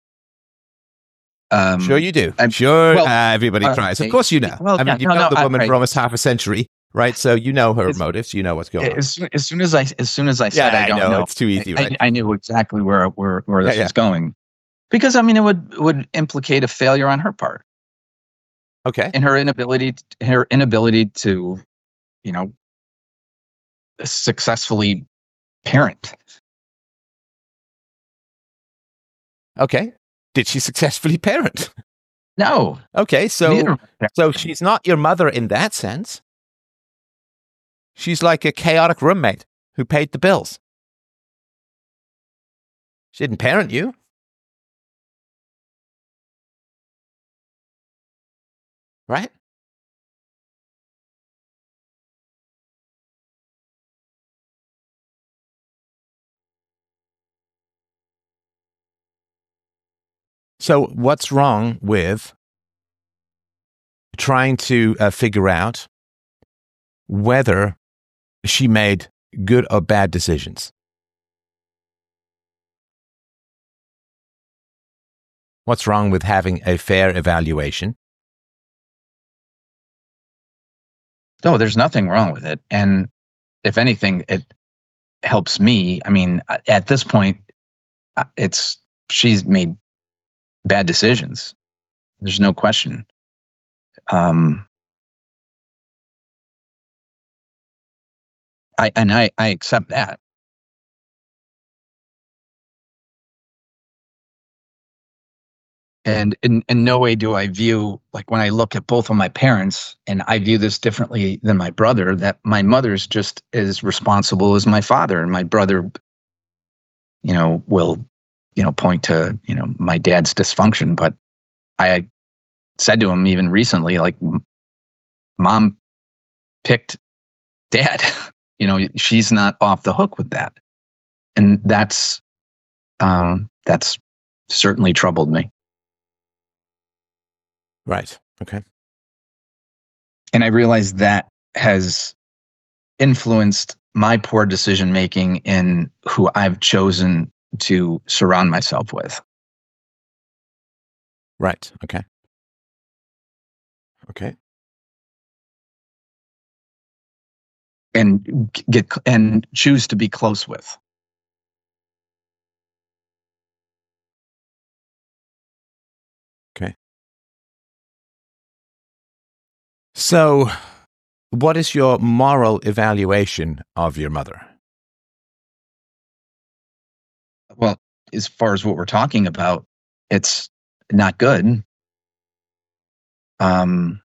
Um, sure you do. I'm, sure well, uh, everybody uh, cries. Of course you know. Well, I mean, yeah, you've no, known no, the woman I, for almost half a century, right? So you know her as, motives. You know what's going as, on. As soon as I, as soon as I said yeah, I don't I know, know, it's too easy, right? I, I knew exactly where where, where this yeah, yeah. was going. Because, I mean, it would, would implicate a failure on her part. Okay. And her inability, her inability to, you know, successfully parent. Okay. Did she successfully parent? No. Okay, so so she's not your mother in that sense. She's like a chaotic roommate who paid the bills. She didn't parent you. Right? So what's wrong with trying to uh, figure out whether she made good or bad decisions? What's wrong with having a fair evaluation? No, there's nothing wrong with it. And if anything, it helps me. I mean, at this point, it's she's made bad decisions. There's no question. Um, I and I, I accept that. And in, in no way do I view, like when I look at both of my parents, and I view this differently than my brother, that my mother's just as responsible as my father. And my brother, you know, will, you know, point to, you know, my dad's dysfunction. But I said to him even recently, like, Mom picked Dad. You know, she's not off the hook with that. And that's, um, that's certainly troubled me. Right. Okay. And I realized that has influenced my poor decision making in who I've chosen to surround myself with. Right. Okay. Okay. And get and choose to be close with. Okay. So, what is your moral evaluation of your mother? Well, as far as what we're talking about, it's not good. Um,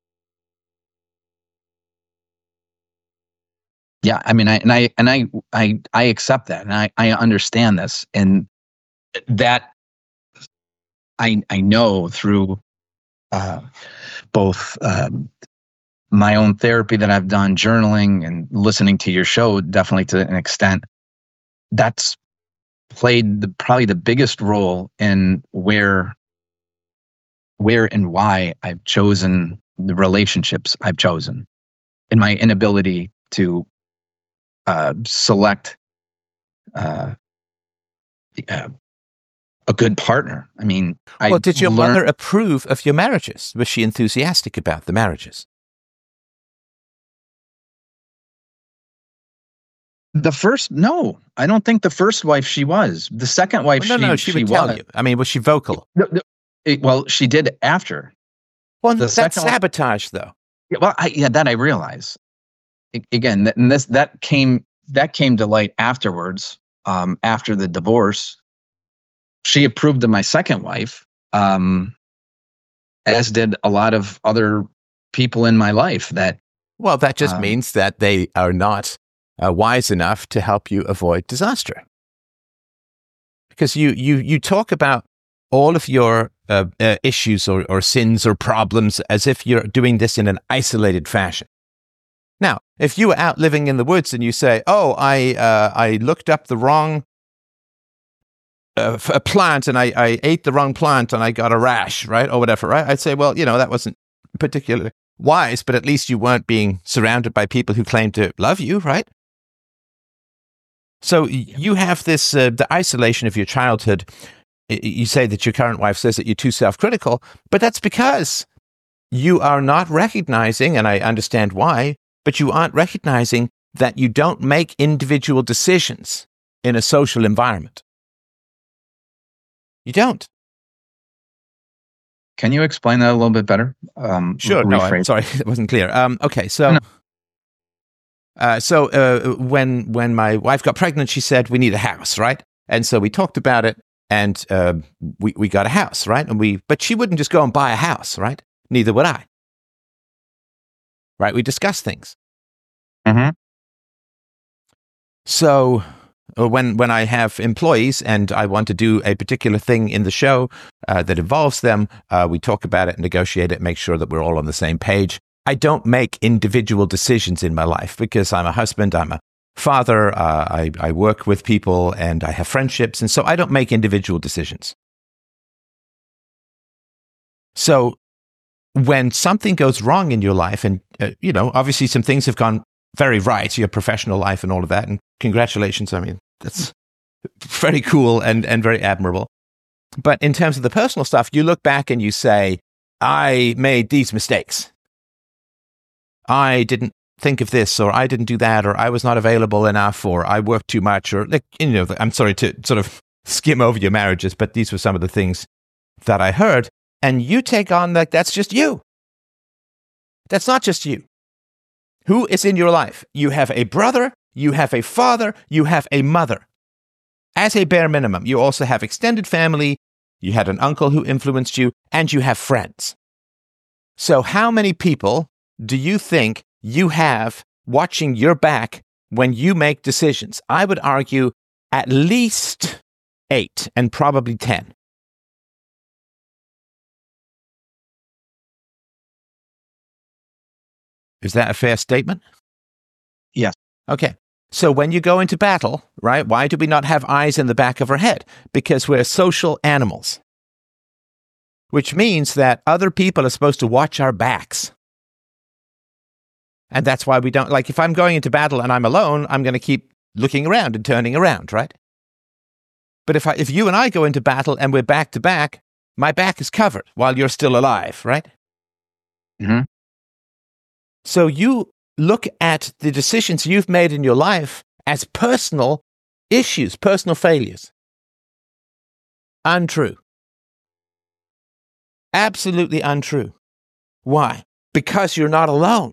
yeah, I mean, I and I and I I I accept that, and I I understand this, and that I I know through uh, both um, my own therapy that I've done, journaling, and listening to your show, definitely to an extent. That's played the, probably the biggest role in where where and why I've chosen the relationships I've chosen, in my inability to uh, select uh, uh, a good partner. I mean, I Well, did your learned, mother approve of your marriages? Was she enthusiastic about the marriages? the first, no, I don't think the first wife she was. The second wife, Well, no, she no, she, she would tell was. you. I mean, was she vocal? No, no, it- well, she did after. Well, The that's second one- sabotage, though. Yeah, well, I, yeah, that I realize. A- Again, that, and this that came that came to light afterwards. Um, after the divorce, she approved of my second wife, um, as did a lot of other people in my life. That Well, that just Um, means that they are not uh, wise enough to help you avoid disaster. Because you you you talk about all of your uh, uh, issues or, or sins or problems as if you're doing this in an isolated fashion. Now, if you were out living in the woods and you say, "Oh, I uh, I looked up the wrong uh, f- a plant and I, I ate the wrong plant and I got a rash," right, or whatever, right? I'd say, well, you know, that wasn't particularly wise, but at least you weren't being surrounded by people who claim to love you, right? So y- you have this uh, the isolation of your childhood. Y- You say that your current wife says that you're too self-critical, but that's because you are not recognizing, and I understand why, but you aren't recognizing that you don't make individual decisions in a social environment. You don't. can you explain that a little bit better? Um, Sure. No, I'm rephrase. sorry, it wasn't clear. Um, okay, so. No. Uh, so uh, when when my wife got pregnant, she said we need a house, right? And so we talked about it, and uh, we we got a house, right? And we, but she wouldn't just go and buy a house, right? Neither would I, right? We discussed things. Mhm. So uh, when when I have employees and I want to do a particular thing in the show uh, that involves them, uh, we talk about it, negotiate it, make sure that we're all on the same page. I don't make individual decisions in my life because I'm a husband, I'm a father, uh, I, I work with people, and I have friendships, and so I don't make individual decisions. So when something goes wrong in your life, and uh, you know, obviously some things have gone very right, your professional life and all of that, and congratulations, I mean, that's very cool and, and very admirable. But in terms of the personal stuff, you look back and you say, I made these mistakes. I didn't think of this, or I didn't do that, or I was not available enough, or I worked too much, or like, you know, I'm sorry to sort of skim over your marriages, but these were some of the things that I heard. And you take on like that's just you. That's not just you. Who is in your life? You have a brother, you have a father, you have a mother. As a bare minimum, you also have extended family, you had an uncle who influenced you, and you have friends. So how many people do you think you have watching your back when you make decisions? I would argue at least eight and probably ten. Is that a fair statement? Yes. Okay. So when you go into battle, right, why do we not have eyes in the back of our head? Because we're social animals. Which means that other people are supposed to watch our backs. And that's why we don't, like, if I'm going into battle and I'm alone, I'm going to keep looking around and turning around, right? But if I, if you and I go into battle and we're back to back, my back is covered while you're still alive, right? Mm-hmm. So you look at the decisions you've made in your life as personal issues, personal failures. Untrue. Absolutely untrue. Why? Because you're not alone.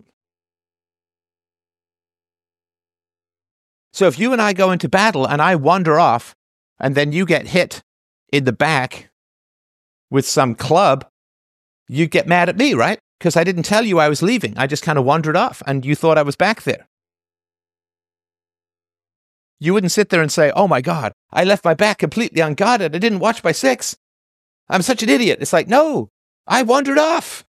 So if you and I go into battle and I wander off, and then you get hit in the back with some club, you get mad at me, right? Because I didn't tell you I was leaving. I just kind of wandered off, and you thought I was back there. You wouldn't sit there and say, oh my God, I left my back completely unguarded. I didn't watch my six. I'm such an idiot. It's like, no, I wandered off.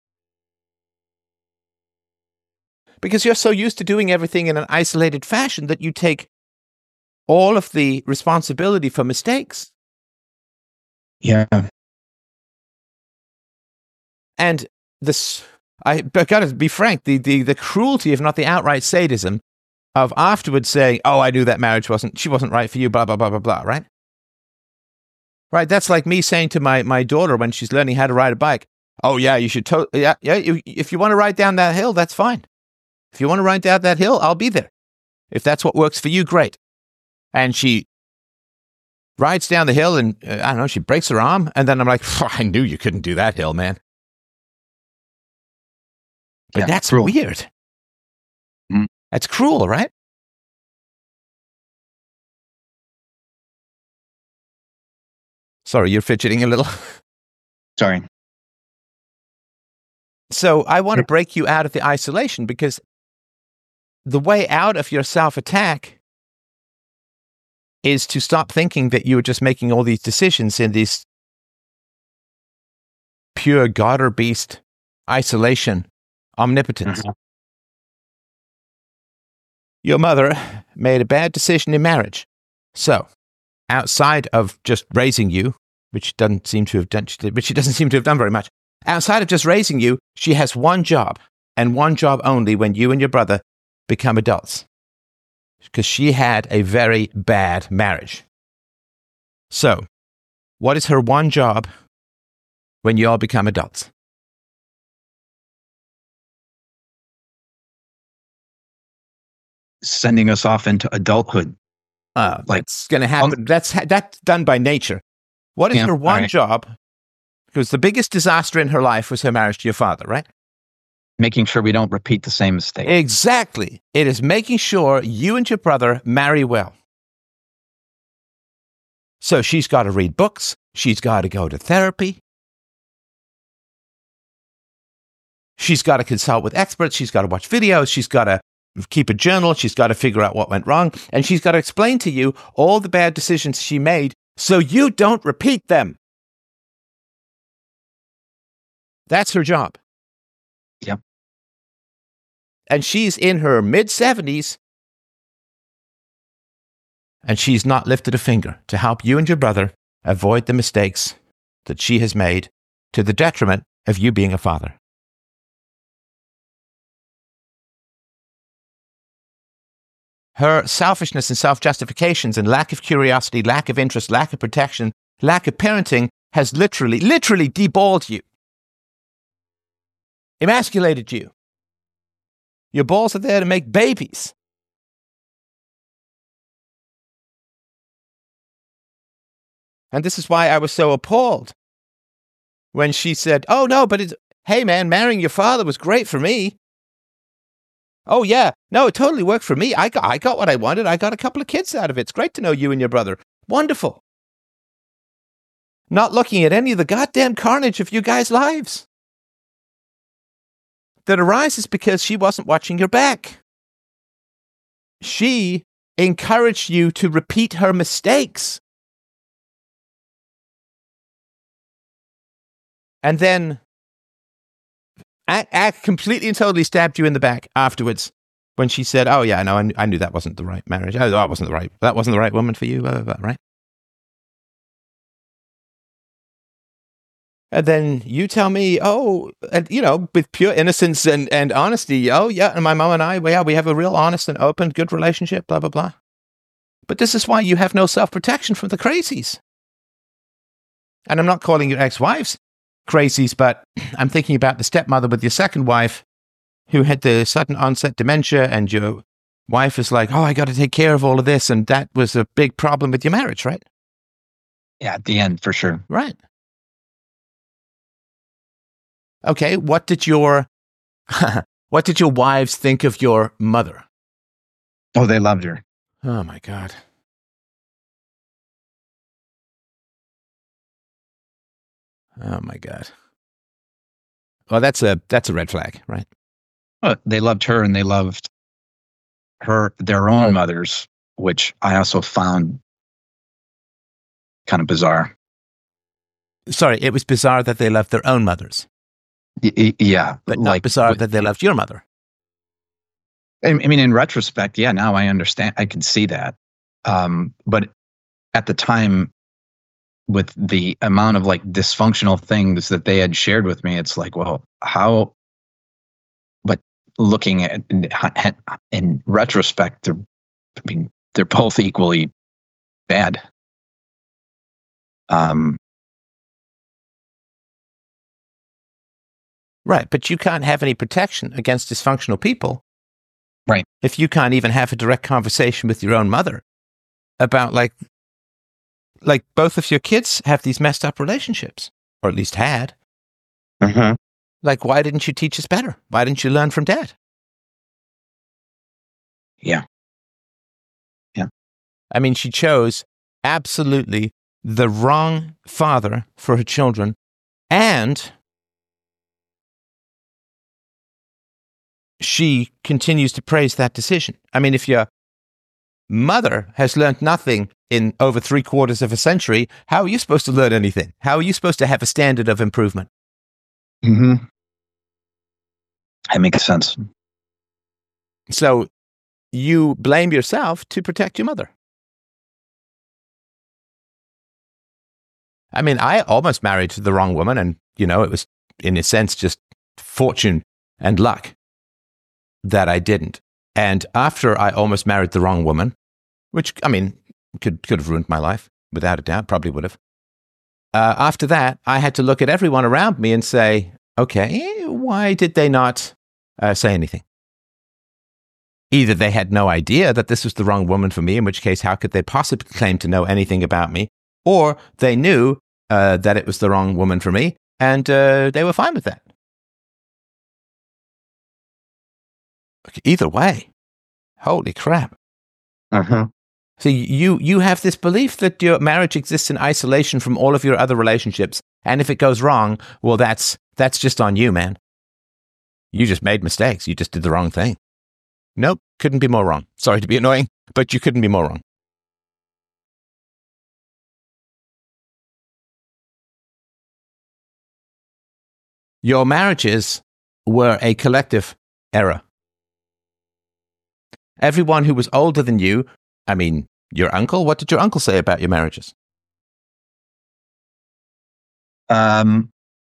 Because you're so used to doing everything in an isolated fashion that you take all of the responsibility for mistakes. Yeah. And this, I, I gotta be frank, the, the, the cruelty, if not the outright sadism, of afterwards saying, oh, I knew that marriage wasn't, she wasn't right for you, blah, blah, blah, blah, blah, right? Right, that's like me saying to my, my daughter when she's learning how to ride a bike, oh yeah, you should, to- yeah, yeah, you, if you want to ride down that hill, that's fine. If you want to ride down that hill, I'll be there. If that's what works for you, great. And she rides down the hill and, uh, I don't know, she breaks her arm. And then I'm like, I knew you couldn't do that hill, man. But Yeah, that's cruel. weird. Mm. That's cruel, right? Sorry, you're fidgeting a little. Sorry. So I want to break you out of the isolation, because the way out of your self-attack is to stop thinking that you are just making all these decisions in this pure God or beast isolation, omnipotence. Mhm. Your mother made a bad decision in marriage. So, outside of just raising you, which doesn't seem to have done, which she doesn't seem to have done very much, outside of just raising you, she has one job, and one job only when you and your brother become adults. Because she had a very bad marriage. So, what is her one job when you all become adults? Sending us off into adulthood. Uh, Like- that's going to happen. That's that's done by nature. What is Yeah, her one all right. job? Because the biggest disaster in her life was her marriage to your father, right? Making sure we don't repeat the same mistake. Exactly. It is making sure you and your brother marry well. So she's got to read books. She's got to go to therapy. She's got to consult with experts. She's got to watch videos. She's got to keep a journal. She's got to figure out what went wrong. And she's got to explain to you all the bad decisions she made so you don't repeat them. That's her job. Yep. And she's in her mid-seventies, and she's not lifted a finger to help you and your brother avoid the mistakes that she has made to the detriment of you being a father. Her selfishness and self-justifications and lack of curiosity, lack of interest, lack of protection, lack of parenting has literally, literally deballed you. Emasculated you. Your balls are there to make babies. And this is why I was so appalled when she said, oh no, but it's, hey man, marrying your father was great for me. Oh yeah, no, it totally worked for me. I got, I got what I wanted. I got a couple of kids out of it. It's great to know you and your brother. Wonderful. Not looking at any of the goddamn carnage of you guys' lives that arises because she wasn't watching your back. She encouraged you to repeat her mistakes. And then, I, I completely and totally stabbed you in the back afterwards when she said, "Oh yeah, no, I, kn- I knew that wasn't the right marriage. Oh, that wasn't the right. That wasn't the right woman for you, blah, blah, blah, right?" And then you tell me, "Oh, and you know, with pure innocence and, and honesty, oh yeah, and my mom and I, well, yeah, we have a real honest and open, good relationship, blah blah blah." But this is why you have no self protection from the crazies. And I'm not calling your ex-wives crazies, but I'm thinking about the stepmother with your second wife who had the sudden onset dementia, and your wife is like, "Oh, I got to take care of all of this." And that was a big problem with your marriage, right? Yeah, at the end, for sure. Right. Okay, what did your what did your wives think of your mother? Oh, they loved her. Oh my God. Oh my God. Well, that's a that's a red flag, right? Well, they loved her, and they loved her, their own mothers, which I also found kind of bizarre. Sorry, it was bizarre that they loved their own mothers, Y- y- yeah, but not like bizarre with- that they loved your mother. I I mean, in retrospect, yeah, now I understand. I can see that. Um, but at the time, with the amount of like dysfunctional things that they had shared with me, it's like, well, how? But looking at in, in retrospect, they're, I mean, they're both equally bad. Um, Right, but you can't have any protection against dysfunctional people. Right. If you can't even have a direct conversation with your own mother about like like both of your kids have these messed up relationships, or at least had. mhm. Like, why didn't you teach us better? Why didn't you learn from Dad? Yeah. Yeah. I mean, she chose absolutely the wrong father for her children, and she continues to praise that decision. I mean, if your mother has learned nothing in over three quarters of a century, how are you supposed to learn anything? How are you supposed to have a standard of improvement? hmm That makes sense. So you blame yourself to protect your mother. I mean, I almost married the wrong woman, and, you know, it was, in a sense, just fortune and luck that I didn't. And after I almost married the wrong woman, which, I mean, could could have ruined my life, without a doubt, probably would have. Uh, after that, I had to look at everyone around me and say, okay, why did they not uh, say anything? Either they had no idea that this was the wrong woman for me, in which case, how could they possibly claim to know anything about me? Or they knew uh, that it was the wrong woman for me, and uh, they were fine with that. Either way, holy crap. Uh-huh. So you you have this belief that your marriage exists in isolation from all of your other relationships, and if it goes wrong, well, that's that's just on you, man. You just made mistakes. You just did the wrong thing. Nope, couldn't be more wrong. Sorry to be annoying, but you couldn't be more wrong. Your marriages were a collective error. Everyone who was older than you, I mean, your uncle, what did your uncle say about your marriages? Um,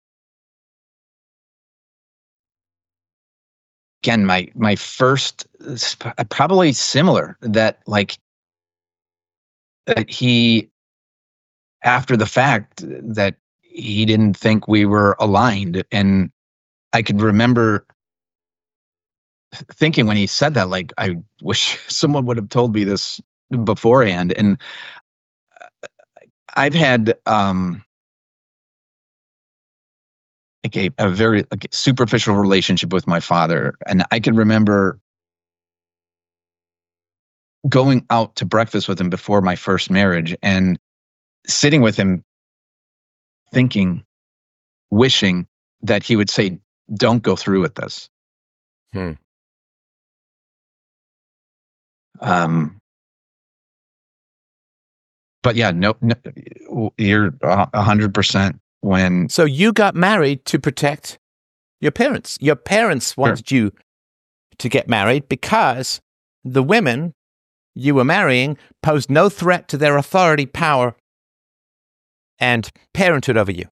again, my my first sp- probably similar that like that he after the fact that he didn't think we were aligned, and I could remember thinking when he said that, like, I wish someone would have told me this beforehand. And I've had um like a, a very like superficial relationship with my father, and I can remember going out to breakfast with him before my first marriage and sitting with him thinking, wishing that he would say, don't go through with this. Hmm. Um, but yeah, no, no you're a hundred percent when. So you got married to protect Your parents. Your parents wanted sure. you to get married because the women you were marrying posed no threat to their authority, power, and parenthood over you.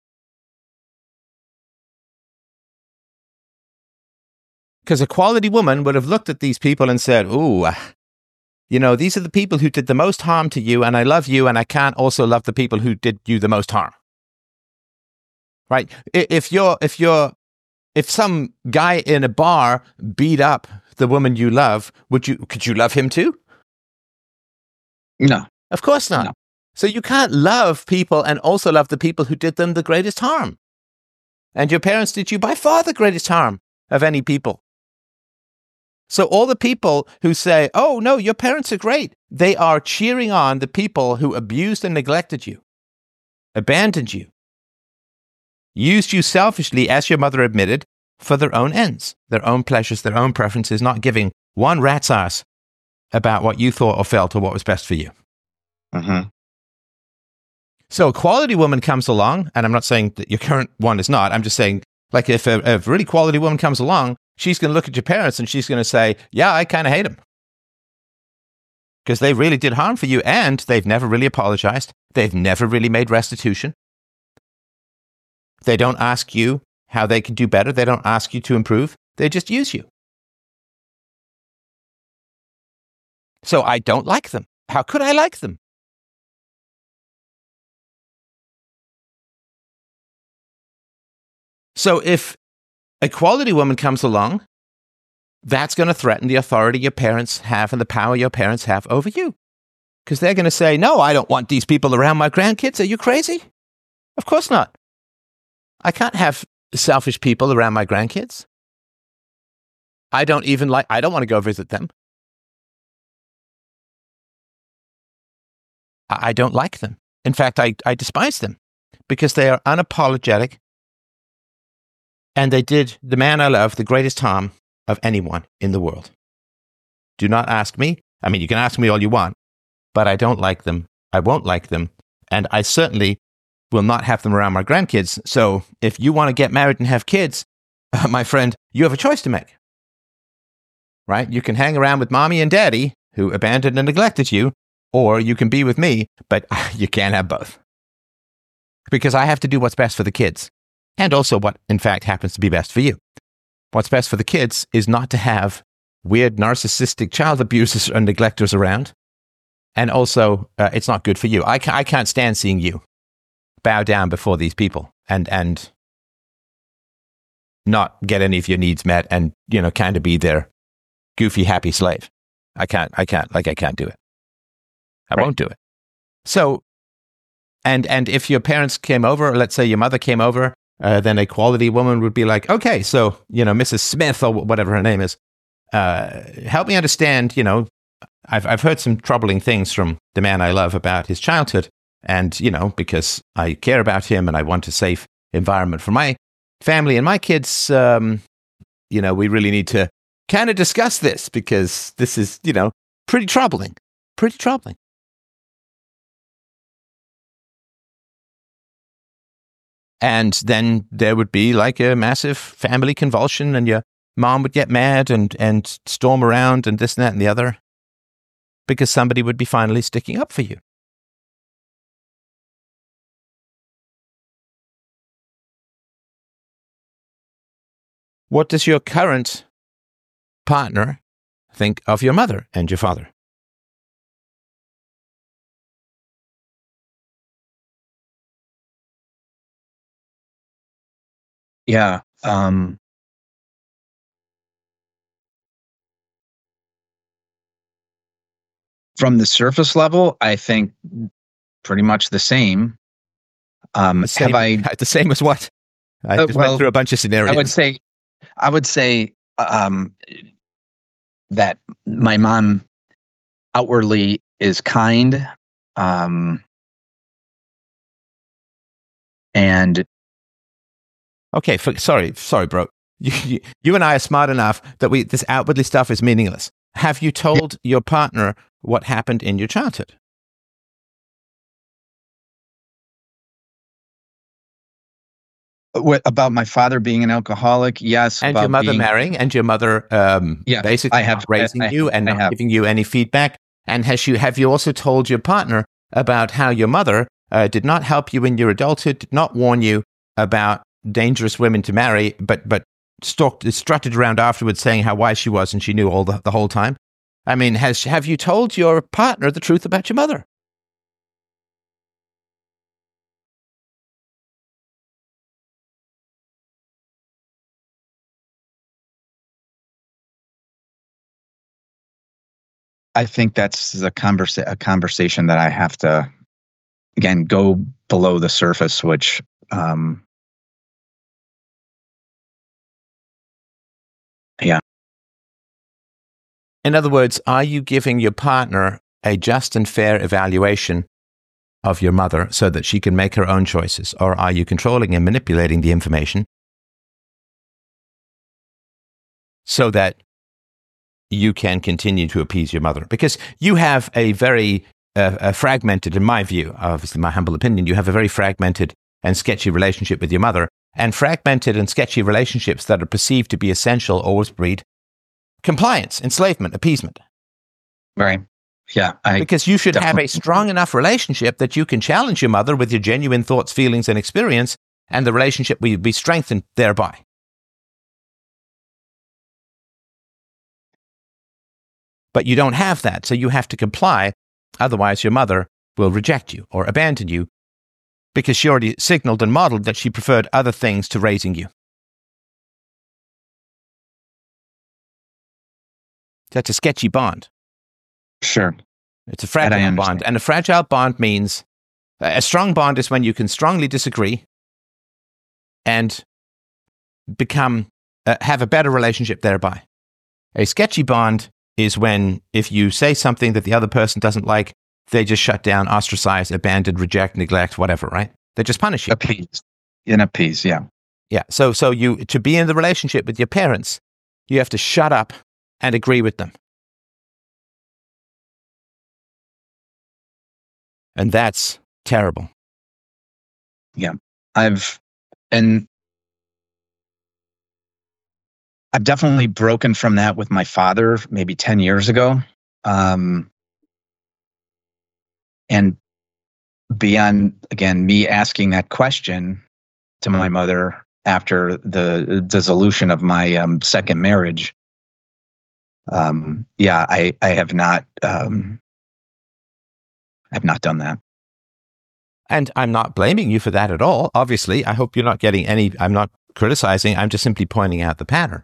Because a quality woman would have looked at these people and said, ooh, uh, you know, these are the people who did the most harm to you, and I love you, and I can't also love the people who did you the most harm. Right? If you're, if you're, if some guy in a bar beat up the woman you love, would you, could you love him too? No. Of course not. No. So you can't love people and also love the people who did them the greatest harm. And your parents did you by far the greatest harm of any people. So all the people who say, oh, no, your parents are great, they are cheering on the people who abused and neglected you, abandoned you, used you selfishly, as your mother admitted, for their own ends, their own pleasures, their own preferences, not giving one rat's ass about what you thought or felt or what was best for you. Mm-hmm. So a quality woman comes along, and I'm not saying that your current one is not, I'm just saying, like, if a, a really quality woman comes along, she's going to look at your parents and she's going to say, yeah, I kind of hate them. Because they really did harm for you, and they've never really apologized. They've never really made restitution. They don't ask you how they can do better. They don't ask you to improve. They just use you. So I don't like them. How could I like them? So if a quality woman comes along, that's going to threaten the authority your parents have and the power your parents have over you. Because they're going to say, no, I don't want these people around my grandkids. Are you crazy? Of course not. I can't have selfish people around my grandkids. I don't even like, I don't want to go visit them. I, I don't like them. In fact, I, I despise them because they are unapologetic. And they did the man I love the greatest harm of anyone in the world. Do not ask me. I mean, you can ask me all you want, but I don't like them. I won't like them. And I certainly will not have them around my grandkids. So if you want to get married and have kids, uh, my friend, you have a choice to make. Right? You can hang around with mommy and daddy who abandoned and neglected you, or you can be with me, but you can't have both. Because I have to do what's best for the kids. And also what, in fact, happens to be best for you. What's best for the kids is not to have weird narcissistic child abusers or neglectors around. And also, uh, it's not good for you. I, ca- I can't stand seeing you bow down before these people and and not get any of your needs met and, you know, kind of be their goofy, happy slave. I can't, I can't, like, I can't do it. I right. won't do it. So, and and if your parents came over, or let's say your mother came over, Uh, then a quality woman would be like, okay, so, you know, Missus Smith or whatever her name is, uh, help me understand, you know, I've, I've heard some troubling things from the man I love about his childhood. And, you know, because I care about him and I want a safe environment for my family and my kids, um, you know, we really need to kind of discuss this because this is, you know, pretty troubling, pretty troubling. And then there would be like a massive family convulsion and your mom would get mad and, and storm around and this and that and the other because somebody would be finally sticking up for you. What does your current partner think of your mother and your father? Yeah. Um, from the surface level, I think pretty much the same. Um, the same have I the same as what? I uh, just well, went through a bunch of scenarios. I would say, I would say um, that my mom outwardly is kind, um, and okay. For, sorry, sorry, bro. You, you, you and I are smart enough that we this outwardly stuff is meaningless. Have you told your partner what happened in your childhood? What, about my father being an alcoholic? Yes. And about your mother being, marrying, and your mother um, yeah, basically I have not raising I, you and I not have. giving you any feedback. And has you have you also told your partner about how your mother uh, did not help you in your adulthood, did not warn you about dangerous women to marry, but but stalked, strutted around afterwards saying how wise she was and she knew all the, the whole time? I mean, has have you told your partner the truth about your mother? I think that's a, conversa- a conversation that I have to, again, go below the surface, which, um, yeah. In other words, are you giving your partner a just and fair evaluation of your mother so that she can make her own choices? Or are you controlling and manipulating the information so that you can continue to appease your mother? Because you have a very uh, a fragmented, in my view, obviously my humble opinion, you have a very fragmented and sketchy relationship with your mother. And fragmented and sketchy relationships that are perceived to be essential always breed compliance, enslavement, appeasement. Right. Yeah. I Because you should have definitely- a strong enough relationship that you can challenge your mother with your genuine thoughts, feelings, and experience, and the relationship will be strengthened thereby. But you don't have that, so you have to comply. Otherwise, your mother will reject you or abandon you because she already signaled and modeled that she preferred other things to raising you. That's a sketchy bond. Sure. It's a fragile understand. bond. And a fragile bond means a strong bond is when you can strongly disagree and become uh, have a better relationship thereby. A sketchy bond is when if you say something that the other person doesn't like, they just shut down, ostracize, abandon, reject, neglect, whatever, right? They just punish you. Appease. In appease, yeah. Yeah. So so you to be in the relationship with your parents, you have to shut up and agree with them. And that's terrible. Yeah. I've, and I've definitely broken from that with my father maybe ten years ago. Um, and beyond, again, me asking that question to my mother after the dissolution of my um, second marriage, um, yeah, I, I have not, um, I've not done that. And I'm not blaming you for that at all. Obviously, I hope you're not getting any, I'm not criticizing, I'm just simply pointing out the pattern.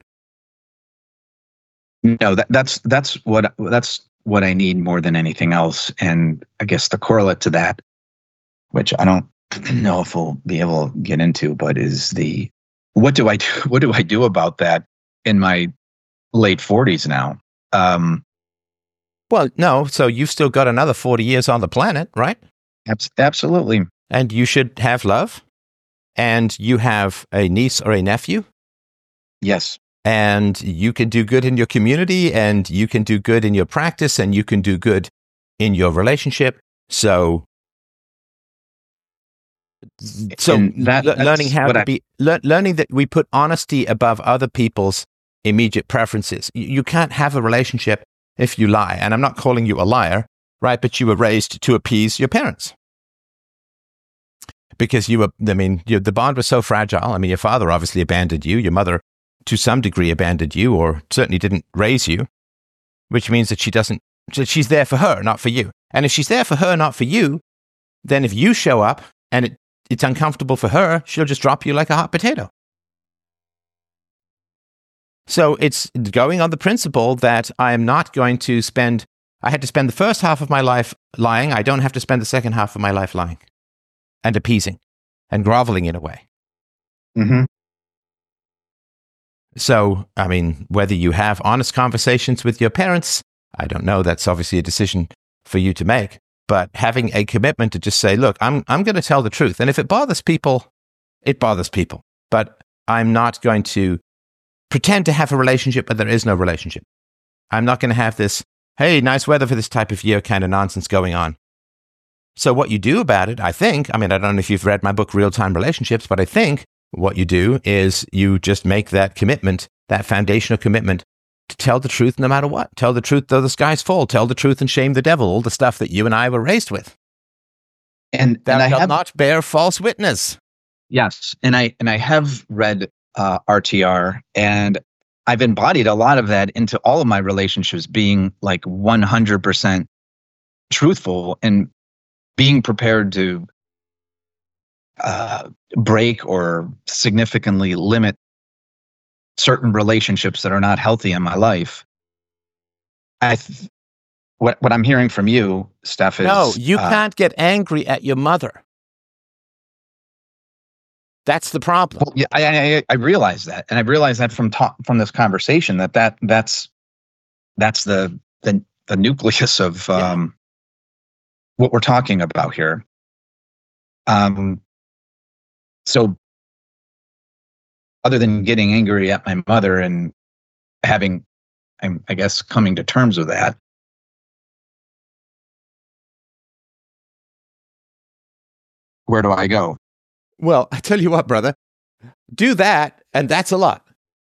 No, that, that's that's what that's what I need more than anything else. And I guess the correlate to that, which I don't know if we'll be able to get into, but is the what do I do? What do I do about that in my late forties now? Um, Well, no, so you've still got another forty years on the planet, right? abs- absolutely. And you should have love. And you have a niece or a nephew. Yes. And you can do good in your community, and you can do good in your practice, and you can do good in your relationship. So, so And that- le- learning that's how what to I- be, le- learning that we put honesty above other people's immediate preferences. You, you can't have a relationship if you lie. And I'm not calling you a liar, right? But you were raised to appease your parents. Because you were, I mean, you, the bond was so fragile. I mean, your father obviously abandoned you. Your mother, to some degree, abandoned you, or certainly didn't raise you, which means that she doesn't, that she's there for her, not for you. And if she's there for her, not for you, then if you show up and it, it's uncomfortable for her, she'll just drop you like a hot potato. So it's going on the principle that I am not going to spend, I had to spend the first half of my life lying. I don't have to spend the second half of my life lying and appeasing and groveling in a way. Mm-hmm. So, I mean, whether you have honest conversations with your parents, I don't know. That's obviously a decision for you to make. But having a commitment to just say, look, I'm I'm going to tell the truth. And if it bothers people, it bothers people. But I'm not going to pretend to have a relationship, but there is no relationship. I'm not going to have this, hey, nice weather for this type of year kind of nonsense going on. So what you do about it, I think, I mean, I don't know if you've read my book, Real Time Relationships, but I think what you do is you just make that commitment, that foundational commitment to tell the truth no matter what. Tell the truth though the skies fall. Tell the truth and shame the devil, all the stuff that you and I were raised with. And, Thou and I shalt have not bear false witness. Yes, and I and I have read uh, R T R, and I've embodied a lot of that into all of my relationships, being like one hundred percent truthful and being prepared to uh, break or significantly limit certain relationships that are not healthy in my life. I th- what what I'm hearing from you, Steph, is No, you uh, can't get angry at your mother. That's the problem. Well, yeah, I, I I realize that, and I realize that from talk, from this conversation that that that's that's the the the nucleus of um, what we're talking about here. Um, so, other than getting angry at my mother and having, I'm, I guess, coming to terms with that, where do I go? Well, I tell you what, brother, do that, and that's a lot.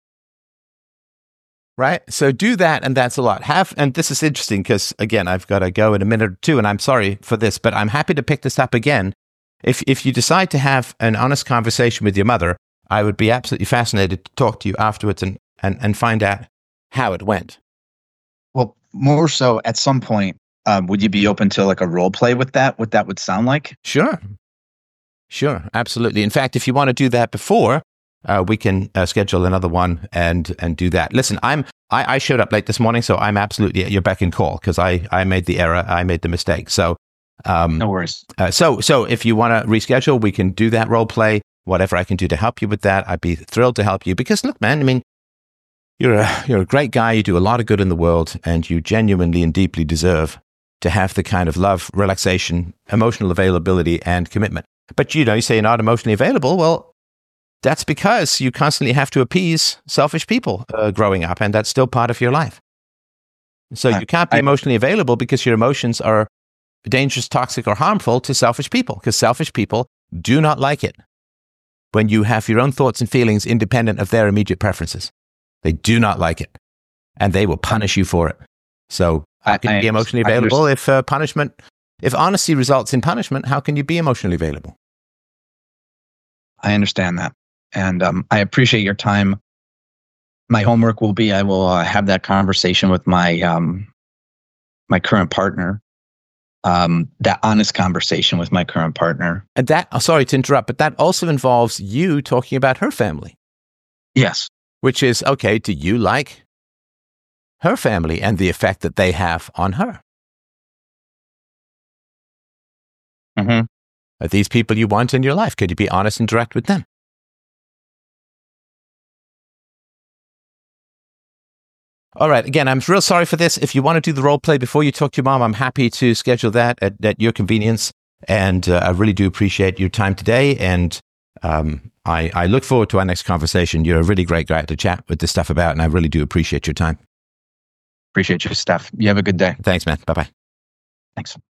Right? So do that, and that's a lot. Have, and this is interesting because, again, I've got to go in a minute or two, and I'm sorry for this, but I'm happy to pick this up again. If if you decide to have an honest conversation with your mother, I would be absolutely fascinated to talk to you afterwards and, and, and find out how it went. Well, more so, at some point, um, would you be open to like a role play with that? What that would sound like? Sure. Sure, absolutely. In fact, if you want to do that before, uh, we can uh, schedule another one and and do that. Listen, I'm I, I showed up late this morning, so I'm absolutely at your beck and call because I, I made the error, I made the mistake. So, um, no worries. Uh, so so if you want to reschedule, we can do that role play. Whatever I can do to help you with that, I'd be thrilled to help you. Because look, man, I mean, you're a you're a great guy. You do a lot of good in the world, and you genuinely and deeply deserve to have the kind of love, relaxation, emotional availability, and commitment. But, you know, you say you're not emotionally available. Well, that's because you constantly have to appease selfish people uh, growing up, and that's still part of your life. So I, you can't be I, emotionally available because your emotions are dangerous, toxic, or harmful to selfish people, because selfish people do not like it when you have your own thoughts and feelings independent of their immediate preferences. They do not like it, and they will punish you for it. So how can I, you be I, emotionally I available if uh, punishment... If honesty results in punishment, how can you be emotionally available? I understand that. And um, I appreciate your time. My homework will be I will uh, have that conversation with my um, my current partner, um, that honest conversation with my current partner. And that, oh, sorry to interrupt, but that also involves you talking about her family. Yes. Which is, okay, do you like her family and the effect that they have on her? Mm-hmm. Are these people you want in your life? Could you be honest and direct with them? All right. Again, I'm real sorry for this. If you want to do the role play before you talk to your mom, I'm happy to schedule that at, at your convenience. And uh, I really do appreciate your time today. And um, I, I look forward to our next conversation. You're a really great guy to chat with this stuff about, and I really do appreciate your time. Appreciate you, Steph. You have a good day. Thanks, man. Bye-bye. Thanks.